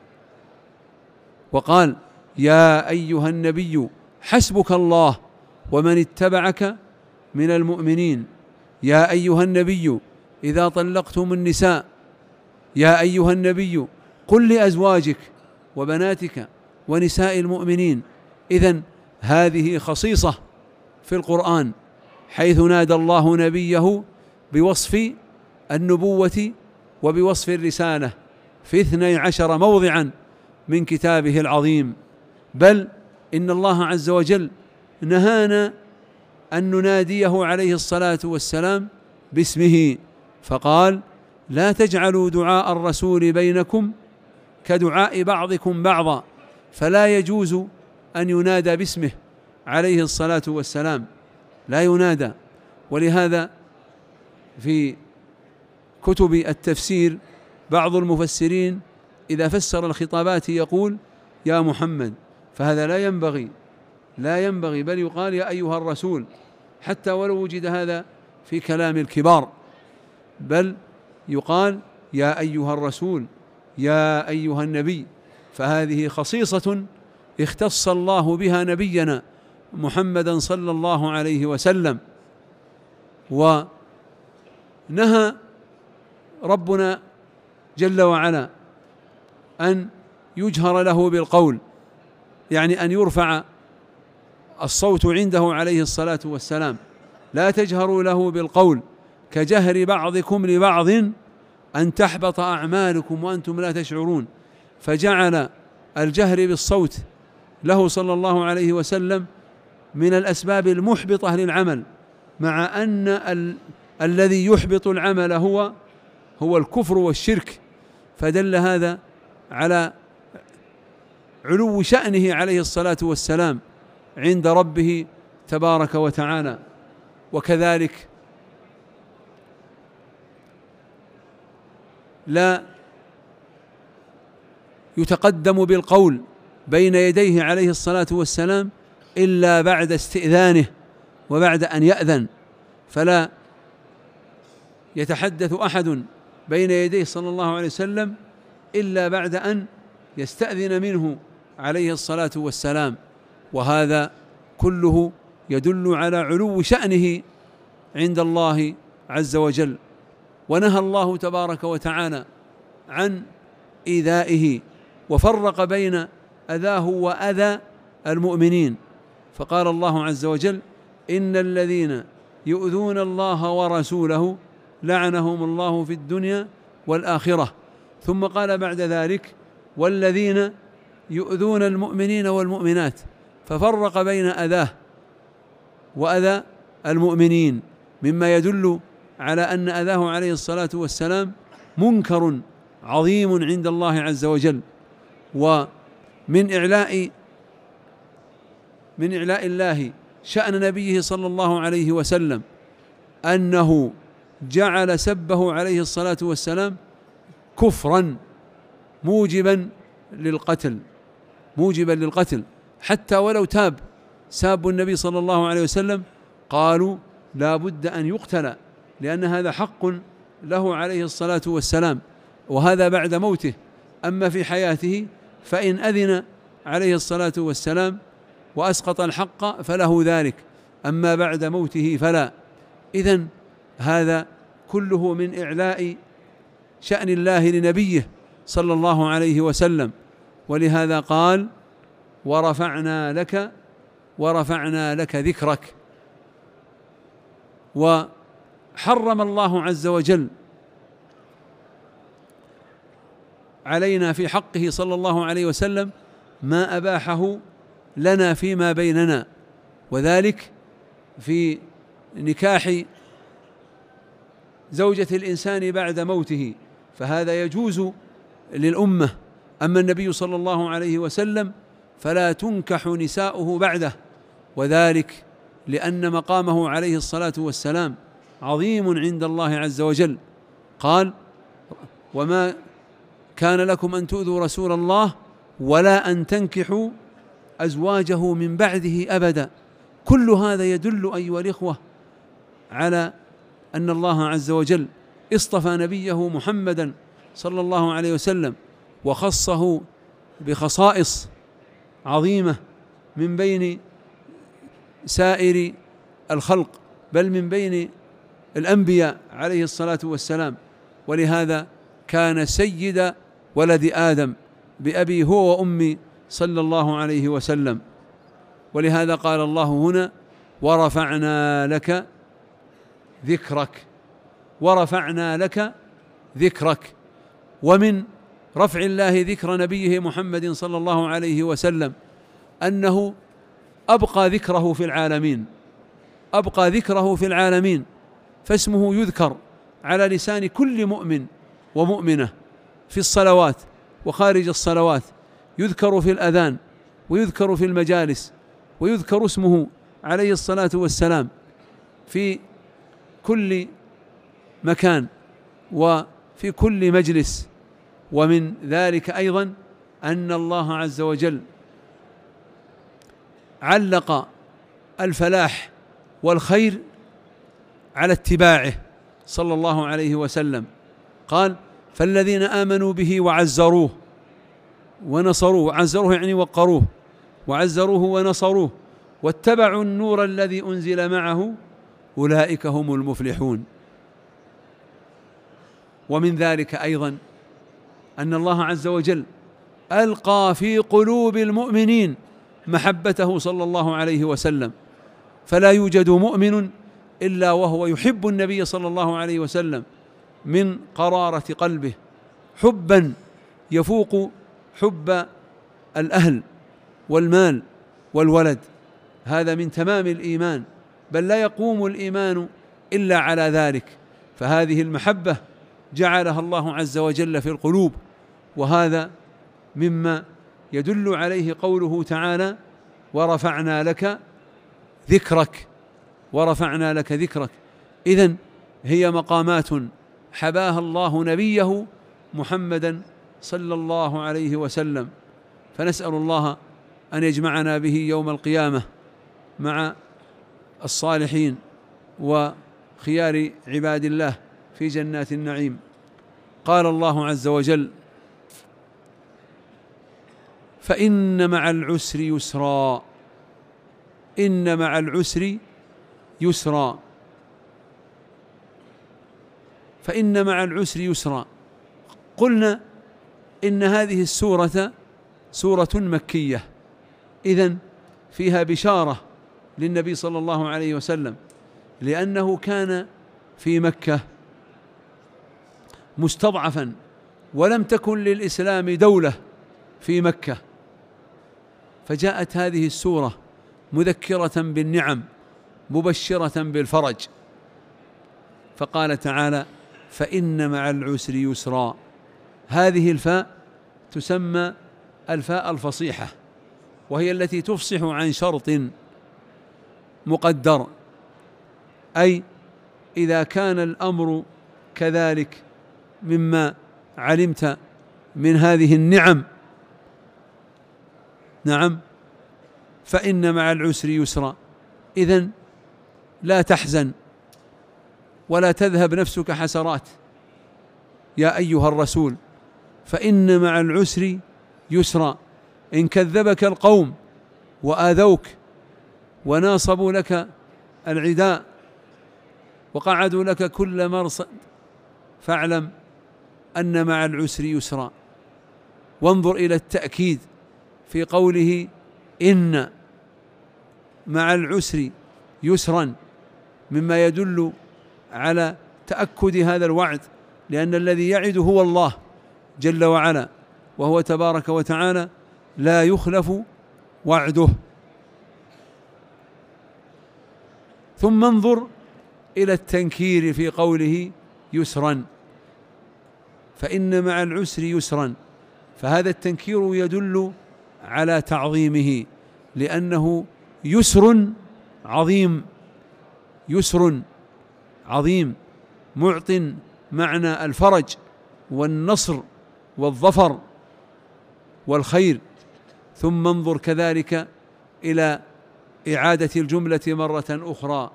وقال: يا أيها النبي حسبك الله ومن اتبعك من المؤمنين، يا أيها النبي إذا طلقتم النساء، يا أيها النبي قل لأزواجك وبناتك ونساء المؤمنين. إذن هذه خصيصة في القرآن، حيث نادى الله نبيه بوصف النبوة وبوصف الرسالة في 12 موضعا من كتابه العظيم. بل إن الله عز وجل نهانا أن نناديه عليه الصلاة والسلام باسمه، فقال: لا تجعلوا دعاء الرسول بينكم كدعاء بعضكم بعضا، فلا يجوز أن ينادى باسمه عليه الصلاة والسلام، لا ينادى. ولهذا في كتب التفسير بعض المفسرين إذا فسر الخطابات يقول: يا محمد، فهذا لا ينبغي، بل يقال: يا أيها الرسول، حتى ولو وجد هذا في كلام الكبار، بل يقال: يا أيها الرسول، يا أيها النبي. فهذه خصيصة اختص الله بها نبينا محمدا صلى الله عليه وسلم. ونهى ربنا جل وعلا أن يجهر له بالقول، يعني أن يرفع الصوت عنده عليه الصلاة والسلام. لا تجهروا له بالقول كجهر بعضكم لبعض أن تحبط أعمالكم وأنتم لا تشعرون، فجعل الجهر بالصوت له صلى الله عليه وسلم من الأسباب المحبطة للعمل، مع أن الذي يحبط العمل هو الكفر والشرك، فدل هذا على علو شأنه عليه الصلاة والسلام عند ربه تبارك وتعالى. وكذلك لا يتقدم بالقول بين يديه عليه الصلاة والسلام إلا بعد استئذانه وبعد أن يأذن، فلا يتحدث أحد بين يديه صلى الله عليه وسلم إلا بعد أن يستأذن منه عليه الصلاة والسلام. وهذا كله يدل على علو شأنه عند الله عز وجل. ونهى الله تبارك وتعالى عن إيذائه، وفرق بين أذاه وأذى المؤمنين، فقال الله عز وجل: إن الذين يؤذون الله ورسوله لعنهم الله في الدنيا والآخرة. ثم قال بعد ذلك: والذين يؤذون المؤمنين والمؤمنات، ففرق بين أذاه وأذى المؤمنين، مما يدل على أن أذاه عليه الصلاة والسلام منكر عظيم عند الله عز وجل. ومن إعلاء الله شأن نبيه صلى الله عليه وسلم أنه جعل سبه عليه الصلاة والسلام كفرا موجبا للقتل، حتى ولو تاب ساب النبي صلى الله عليه وسلم قالوا لا بد أن يقتل، لأن هذا حق له عليه الصلاة والسلام، وهذا بعد موته. أما في حياته فإن أذن عليه الصلاة والسلام وأسقط الحق فله ذلك، أما بعد موته فلا. إذن هذا كله من إعلاء شأن الله لنبيه صلى الله عليه وسلم. ولهذا قال: ورفعنا لك ذكرك. وحرم الله عز وجل علينا في حقه صلى الله عليه وسلم ما أباحه لنا فيما بيننا، وذلك في نكاح زوجة الإنسان بعد موته، فهذا يجوز للأمة. أما النبي صلى الله عليه وسلم فلا تنكح نساؤه بعده، وذلك لأن مقامه عليه الصلاة والسلام عظيم عند الله عز وجل. قال: وما كان لكم أن تؤذوا رسول الله ولا أن تنكحوا أزواجه من بعده أبدا. كل هذا يدل أيها الإخوة على أن الله عز وجل اصطفى نبيه محمدا صلى الله عليه وسلم وخصه بخصائص عظيمة من بين سائر الخلق، بل من بين الأنبياء عليه الصلاة والسلام. ولهذا كان سيد ولد آدم بأبي هو وأمي صلى الله عليه وسلم. ولهذا قال الله هنا: ورفعنا لك ذكرك. ومن رفع الله ذكر نبيه محمد صلى الله عليه وسلم أنه أبقى ذكره في العالمين، فاسمه يذكر على لسان كل مؤمن ومؤمنة في الصلوات وخارج الصلوات، يذكر في الأذان ويذكر في المجالس، ويذكر اسمه عليه الصلاة والسلام في كل مكان وفي كل مجلس. ومن ذلك أيضا أن الله عز وجل علق الفلاح والخير على اتباعه صلى الله عليه وسلم. قال: فالذين آمنوا به وعزروه ونصروه، عزروه يعني وقروه، وعزروه ونصروه واتبعوا النور الذي أنزل معه أولئك هم المفلحون. ومن ذلك أيضا أن الله عز وجل ألقى في قلوب المؤمنين محبته صلى الله عليه وسلم، فلا يوجد مؤمن إلا وهو يحب النبي صلى الله عليه وسلم من قرارة قلبه حبا يفوق حب الأهل والمال والولد. هذا من تمام الإيمان، بل لا يقوم الإيمان إلا على ذلك. فهذه المحبة جعلها الله عز وجل في القلوب، وهذا مما يدل عليه قوله تعالى: ورفعنا لك ذكرك، ورفعنا لك ذكرك. إذن هي مقامات حباها الله نبيه محمدا صلى الله عليه وسلم، فنسأل الله أن يجمعنا به يوم القيامة مع الصالحين وخيار عباد الله في جنات النعيم. قال الله عز وجل: فإن مع العسر يسرا، إن مع العسر يسرا، فإن مع العسر يسرا. قلنا إن هذه السورة سورة مكية، إذن فيها بشارة للنبي صلى الله عليه وسلم، لأنه كان في مكة مستضعفا، ولم تكن للإسلام دولة في مكة، فجاءت هذه السورة مذكرة بالنعم مبشرة بالفرج. فقال تعالى: فإن مع العسر يسرا. هذه الفاء تسمى الفاء الفصيحة، وهي التي تفصح عن شرط مقدر، أي إذا كان الأمر كذلك مما علمت من هذه النعم، نعم، فإن مع العسر يسرا. إذن لا تحزن ولا تذهب نفسك حسرات يا أيها الرسول، فإن مع العسر يسرا. إن كذبك القوم وآذوك وناصبوا لك العداء وقعدوا لك كل مرصد، فاعلم أن مع العسر يسرا. وانظر إلى التأكيد في قوله: إن مع العسر يسرا، مما يدل على تأكد هذا الوعد، لأن الذي يعد هو الله جل وعلا، وهو تبارك وتعالى لا يخلف وعده. ثم انظر إلى التنكير في قوله يسرا، فإن مع العسر يسرا، فهذا التنكير يدل على تعظيمه، لأنه يسر عظيم، يسر عظيم معط معنى الفرج والنصر والظفر والخير. ثم انظر كذلك إلى إعادة الجملة مرة أخرى: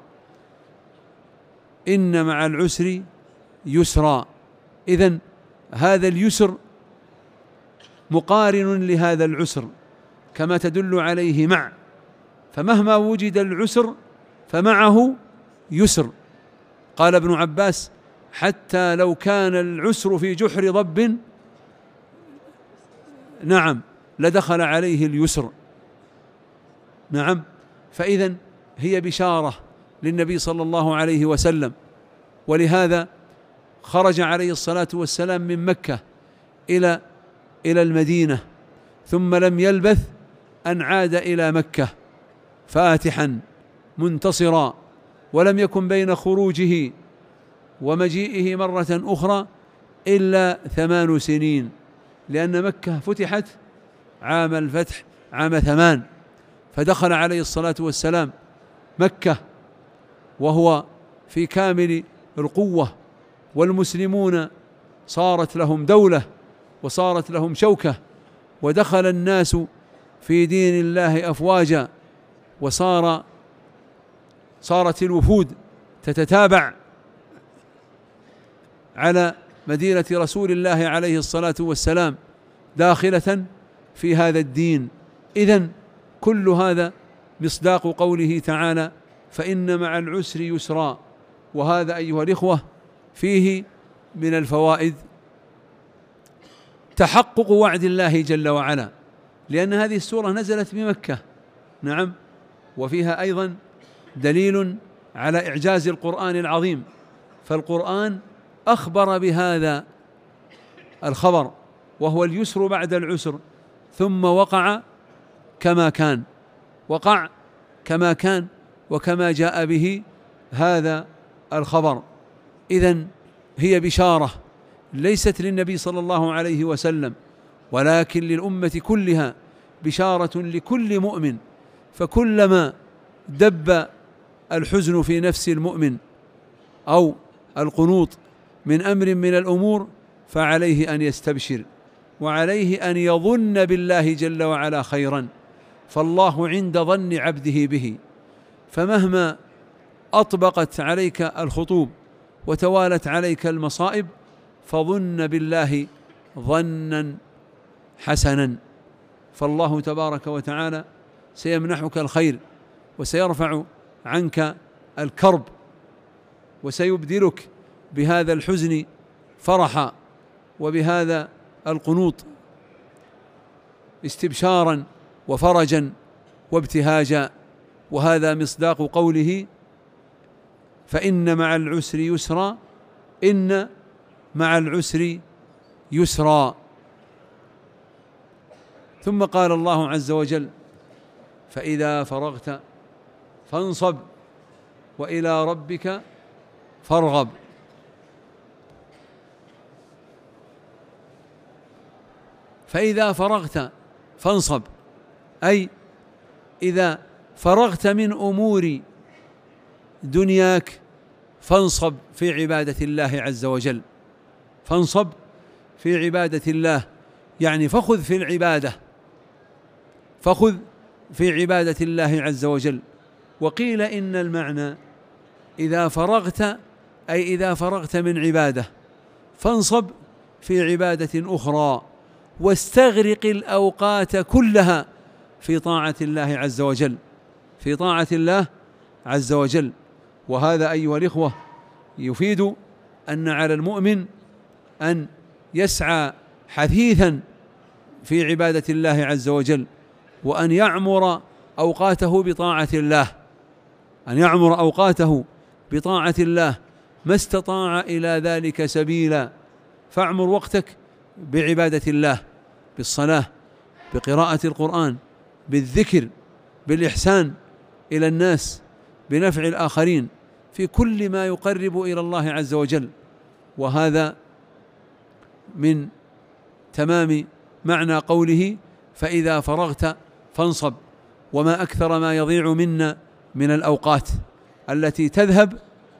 إن مع العسر يسرا. إذن هذا اليسر مقارن لهذا العسر كما تدل عليه مع، فمهما وجد العسر فمعه يسر. قال ابن عباس: حتى لو كان العسر في جحر ضب، نعم، لدخل عليه اليسر، نعم. فإذن هي بشارة للنبي صلى الله عليه وسلم، ولهذا خرج عليه الصلاة والسلام من مكة إلى المدينة، ثم لم يلبث أن عاد إلى مكة فاتحا منتصرا، ولم يكن بين خروجه ومجيئه مرة أخرى إلا 8 سنين، لأن مكة فتحت عام الفتح عام 8، فدخل عليه الصلاة والسلام مكة وهو في كامل القوة، والمسلمون صارت لهم دولة وصارت لهم شوكة، ودخل الناس في دين الله أفواجا، صارت الوفود تتتابع على مدينة رسول الله عليه الصلاة والسلام داخلة في هذا الدين. إذن كل هذا مصداق قوله تعالى: فإن مع العسر يسرا. وهذا أيها الإخوة فيه من الفوائد تحقق وعد الله جل وعلا، لأن هذه السورة نزلت بمكة، نعم، وفيها أيضا دليل على إعجاز القرآن العظيم، فالقرآن أخبر بهذا الخبر وهو اليسر بعد العسر، ثم وقع كما كان، وقع كما كان وكما جاء به هذا الخبر. إذن هي بشارة ليست للنبي صلى الله عليه وسلم ولكن للأمة كلها، بشارة لكل مؤمن. فكلما دب الحزن في نفس المؤمن أو القنوط من أمر من الأمور فعليه أن يستبشر، وعليه أن يظن بالله جل وعلا خيرا، فالله عند ظن عبده به. فمهما أطبقت عليك الخطوب وتوالت عليك المصائب فظن بالله ظنا حسنا، فالله تبارك وتعالى سيمنحك الخير وسيرفع عنك الكرب وسيبدلك بهذا الحزن فرحا وبهذا القنوط استبشارا وفرجا وابتهاجا. وهذا مصداق قوله فإن مع العسر يسرا، إن مع العسر يسرا. ثم قال الله عز وجل فإذا فرغت فانصب وإلى ربك فارغب. فإذا فرغت فانصب، أي إذا فرغت من أمور دنياك فانصب في عبادة الله عز وجل. فانصب في عبادة الله يعني فخذ في العبادة، فخذ في عبادة الله عز وجل. وقيل إن المعنى إذا فرغت أي إذا فرغت من عبادة فانصب في عبادة أخرى، واستغرق الأوقات كلها في طاعة الله عز وجل، في طاعة الله عز وجل. وهذا أيها الإخوة يفيد أن على المؤمن أن يسعى حثيثا في عبادة الله عز وجل، وأن يعمر أوقاته بطاعة الله، أن يعمر أوقاته بطاعة الله ما استطاع إلى ذلك سبيلا. فاعمر وقتك بعبادة الله، بالصلاة، بقراءة القرآن، بالذكر، بالإحسان إلى الناس، بنفع الآخرين، في كل ما يقرب إلى الله عز وجل. وهذا من تمام معنى قوله فإذا فرغت فانصب. وما أكثر ما يضيع منا من الأوقات التي تذهب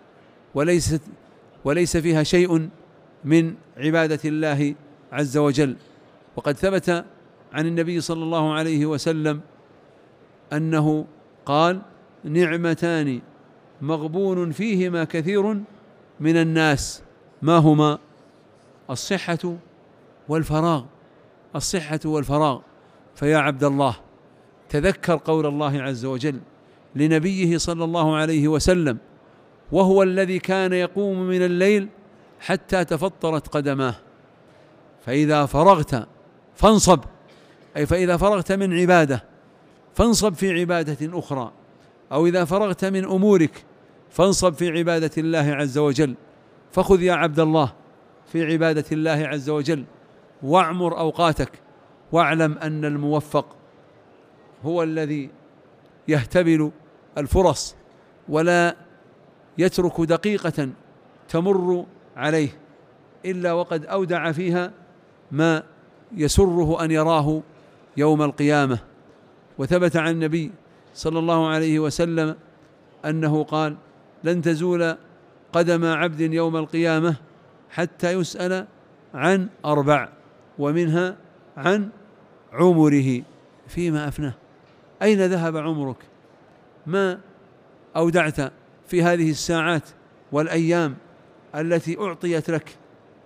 وليس فيها شيء من عبادة الله عز وجل. وقد ثبت عن النبي صلى الله عليه وسلم أنه قال نعمتان مغبون فيهما كثير من الناس، ما هما؟ الصحة والفراغ، الصحة والفراغ. فيا عبد الله تذكر قول الله عز وجل لنبيه صلى الله عليه وسلم وهو الذي كان يقوم من الليل حتى تفطرت قدماه. فإذا فرغت فانصب، أي فإذا فرغت من عبادة فانصب في عبادة أخرى، أو إذا فرغت من أمورك فانصب في عبادة الله عز وجل. فخذ يا عبد الله في عبادة الله عز وجل واعمر أوقاتك، واعلم أن الموفق هو الذي يهتبل الفرص ولا يترك دقيقة تمر عليه إلا وقد أودع فيها ما يسره أن يراه يوم القيامة. وثبت عن النبي صلى الله عليه وسلم أنه قال لن تزول قدم عبد يوم القيامة حتى يسأل عن 4، ومنها عن عمره فيما أفناه. أين ذهب عمرك؟ ما أودعت في هذه الساعات والأيام التي أعطيت لك؟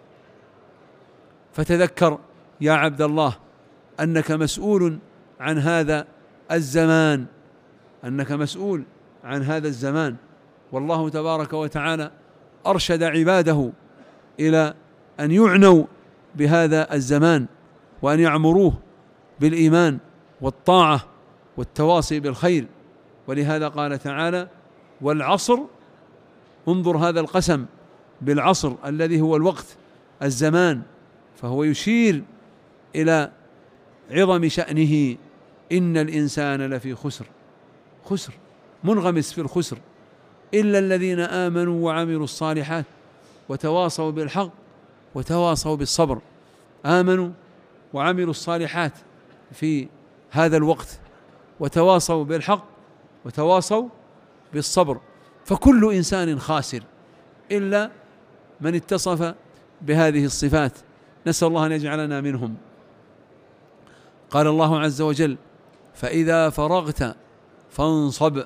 فتذكر يا عبد الله أنك مسؤول عن هذا الزمان، أنك مسؤول عن هذا الزمان. والله تبارك وتعالى أرشد عباده إلى أن يعنوا بهذا الزمان وأن يعمروه بالإيمان والطاعة والتواصي بالخير. ولهذا قال تعالى والعصر، انظر هذا القسم بالعصر الذي هو الوقت، الزمان، فهو يشير إلى عظم شأنه. إن الإنسان لفي خسر، خسر، منغمس في الخسر، إلا الذين آمنوا وعملوا الصالحات وتواصوا بالحق وتواصوا بالصبر. آمنوا وعملوا الصالحات في هذا الوقت، وتواصوا بالحق وتواصوا بالصبر. فكل إنسان خاسر إلا من اتصف بهذه الصفات، نسأل الله أن يجعلنا منهم. قال الله عز وجل: فإذا فرغت فانصب.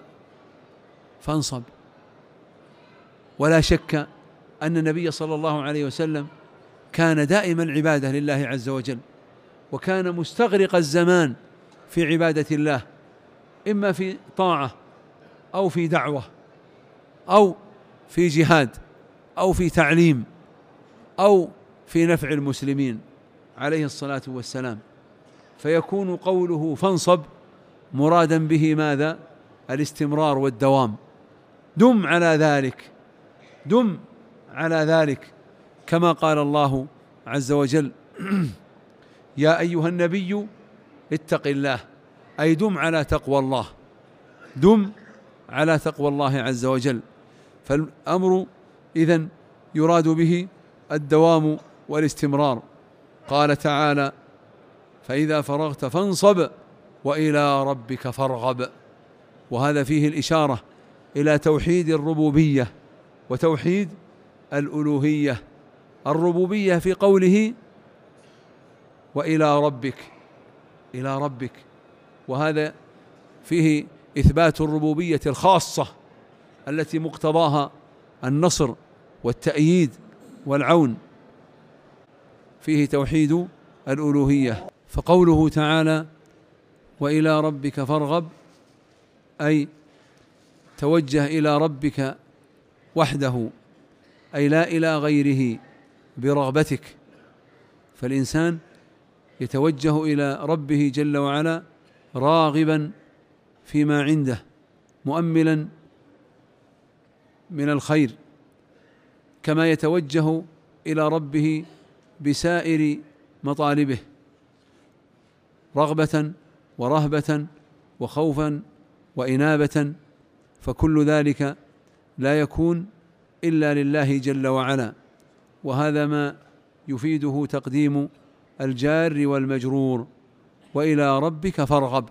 ولا شك أن النبي صلى الله عليه وسلم كان دائما العبادة لله عز وجل، وكان مستغرق الزمان في عبادة الله، إما في طاعة أو في دعوة أو في جهاد أو في تعليم أو في نفع المسلمين عليه الصلاة والسلام. فيكون قوله فانصب مرادا به ماذا؟ الاستمرار والدوام. دم على ذلك، دم على ذلك، كما قال الله عز وجل: يا أيها النبي اتق الله، أي دم على تقوى الله، دم على تقوى الله عز وجل. فالأمر إذن يراد به الدوام والاستمرار. قال تعالى: فإذا فرغت فانصب وإلى ربك فارغب. وهذا فيه الإشارة إلى توحيد الربوبية وتوحيد الألوهية. الربوبية في قوله وإلى ربك، إلى ربك، وهذا فيه إثبات الربوبية الخاصة التي مقتضاها النصر والتأييد والعون، فيه توحيد الألوهية. فقوله تعالى وإلى ربك فارغب، أي توجه إلى ربك وحده، أي لا إلى غيره برغبتك. فالإنسان يتوجه إلى ربه جل وعلا راغبا فيما عنده، مؤملا من الخير، كما يتوجه إلى ربه بسائر مطالبه، رغبة ورهبة وخوفا وإنابة. فكل ذلك لا يكون إلا لله جل وعلا، وهذا ما يفيده تقديم الجار والمجرور وإلى ربك فارغب.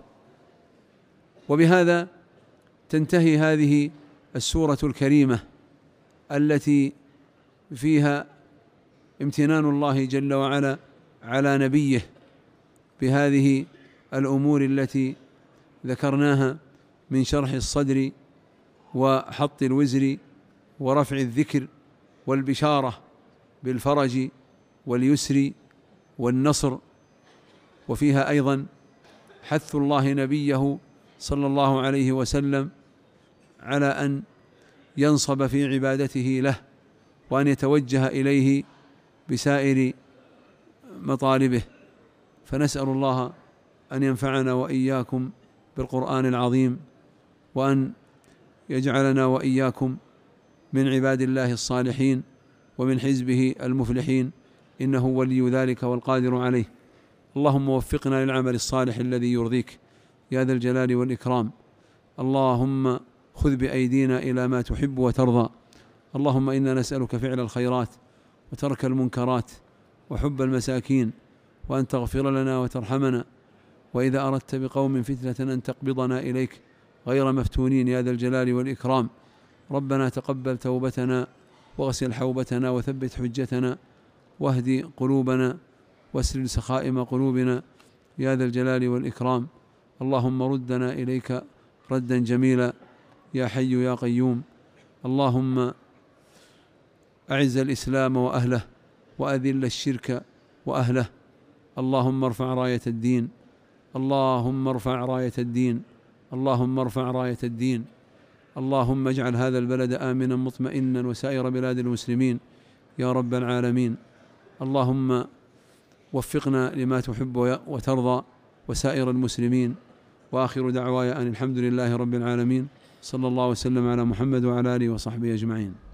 وبهذا تنتهي هذه السورة الكريمة التي فيها امتنان الله جل وعلا على نبيه بهذه الأمور التي ذكرناها من شرح الصدر وحط الوزر ورفع الذكر والبشارة بالفرج واليسر والنصر. وفيها أيضا حث الله نبيه صلى الله عليه وسلم على أن ينصب في عبادته له، وأن يتوجه إليه بسائر مطالبه. فنسأل الله أن ينفعنا وإياكم بالقرآن العظيم، وأن يجعلنا وإياكم من عباد الله الصالحين ومن حزبه المفلحين، إنه ولي ذلك والقادر عليه. اللهم وفقنا للعمل الصالح الذي يرضيك يا ذا الجلال والإكرام. اللهم خذ بأيدينا إلى ما تحب وترضى. اللهم إنا نسألك فعل الخيرات وترك المنكرات وحب المساكين، وأن تغفر لنا وترحمنا، وإذا أردت بقوم فتنة أن تقبضنا إليك غير مفتونين يا ذا الجلال والإكرام. ربنا تقبل توبتنا واغسل حوبتنا وثبت حجتنا واهدي قلوبنا واسلل سخائم قلوبنا يا ذا الجلال والإكرام. اللهم ردنا إليك ردا جميلا يا حي يا قيوم. اللهم أعز الإسلام وأهله وأذل الشرك وأهله. اللهم ارفع راية الدين، اللهم ارفع راية الدين، اللهم ارفع راية الدين. اللهم اجعل هذا البلد آمنا مطمئنا وسائر بلاد المسلمين يا رب العالمين. اللهم وفقنا لما تحب وترضى وسائر المسلمين. وآخر دعواي أن الحمد لله رب العالمين، صلى الله وسلم على محمد وعلى آله وصحبه أجمعين.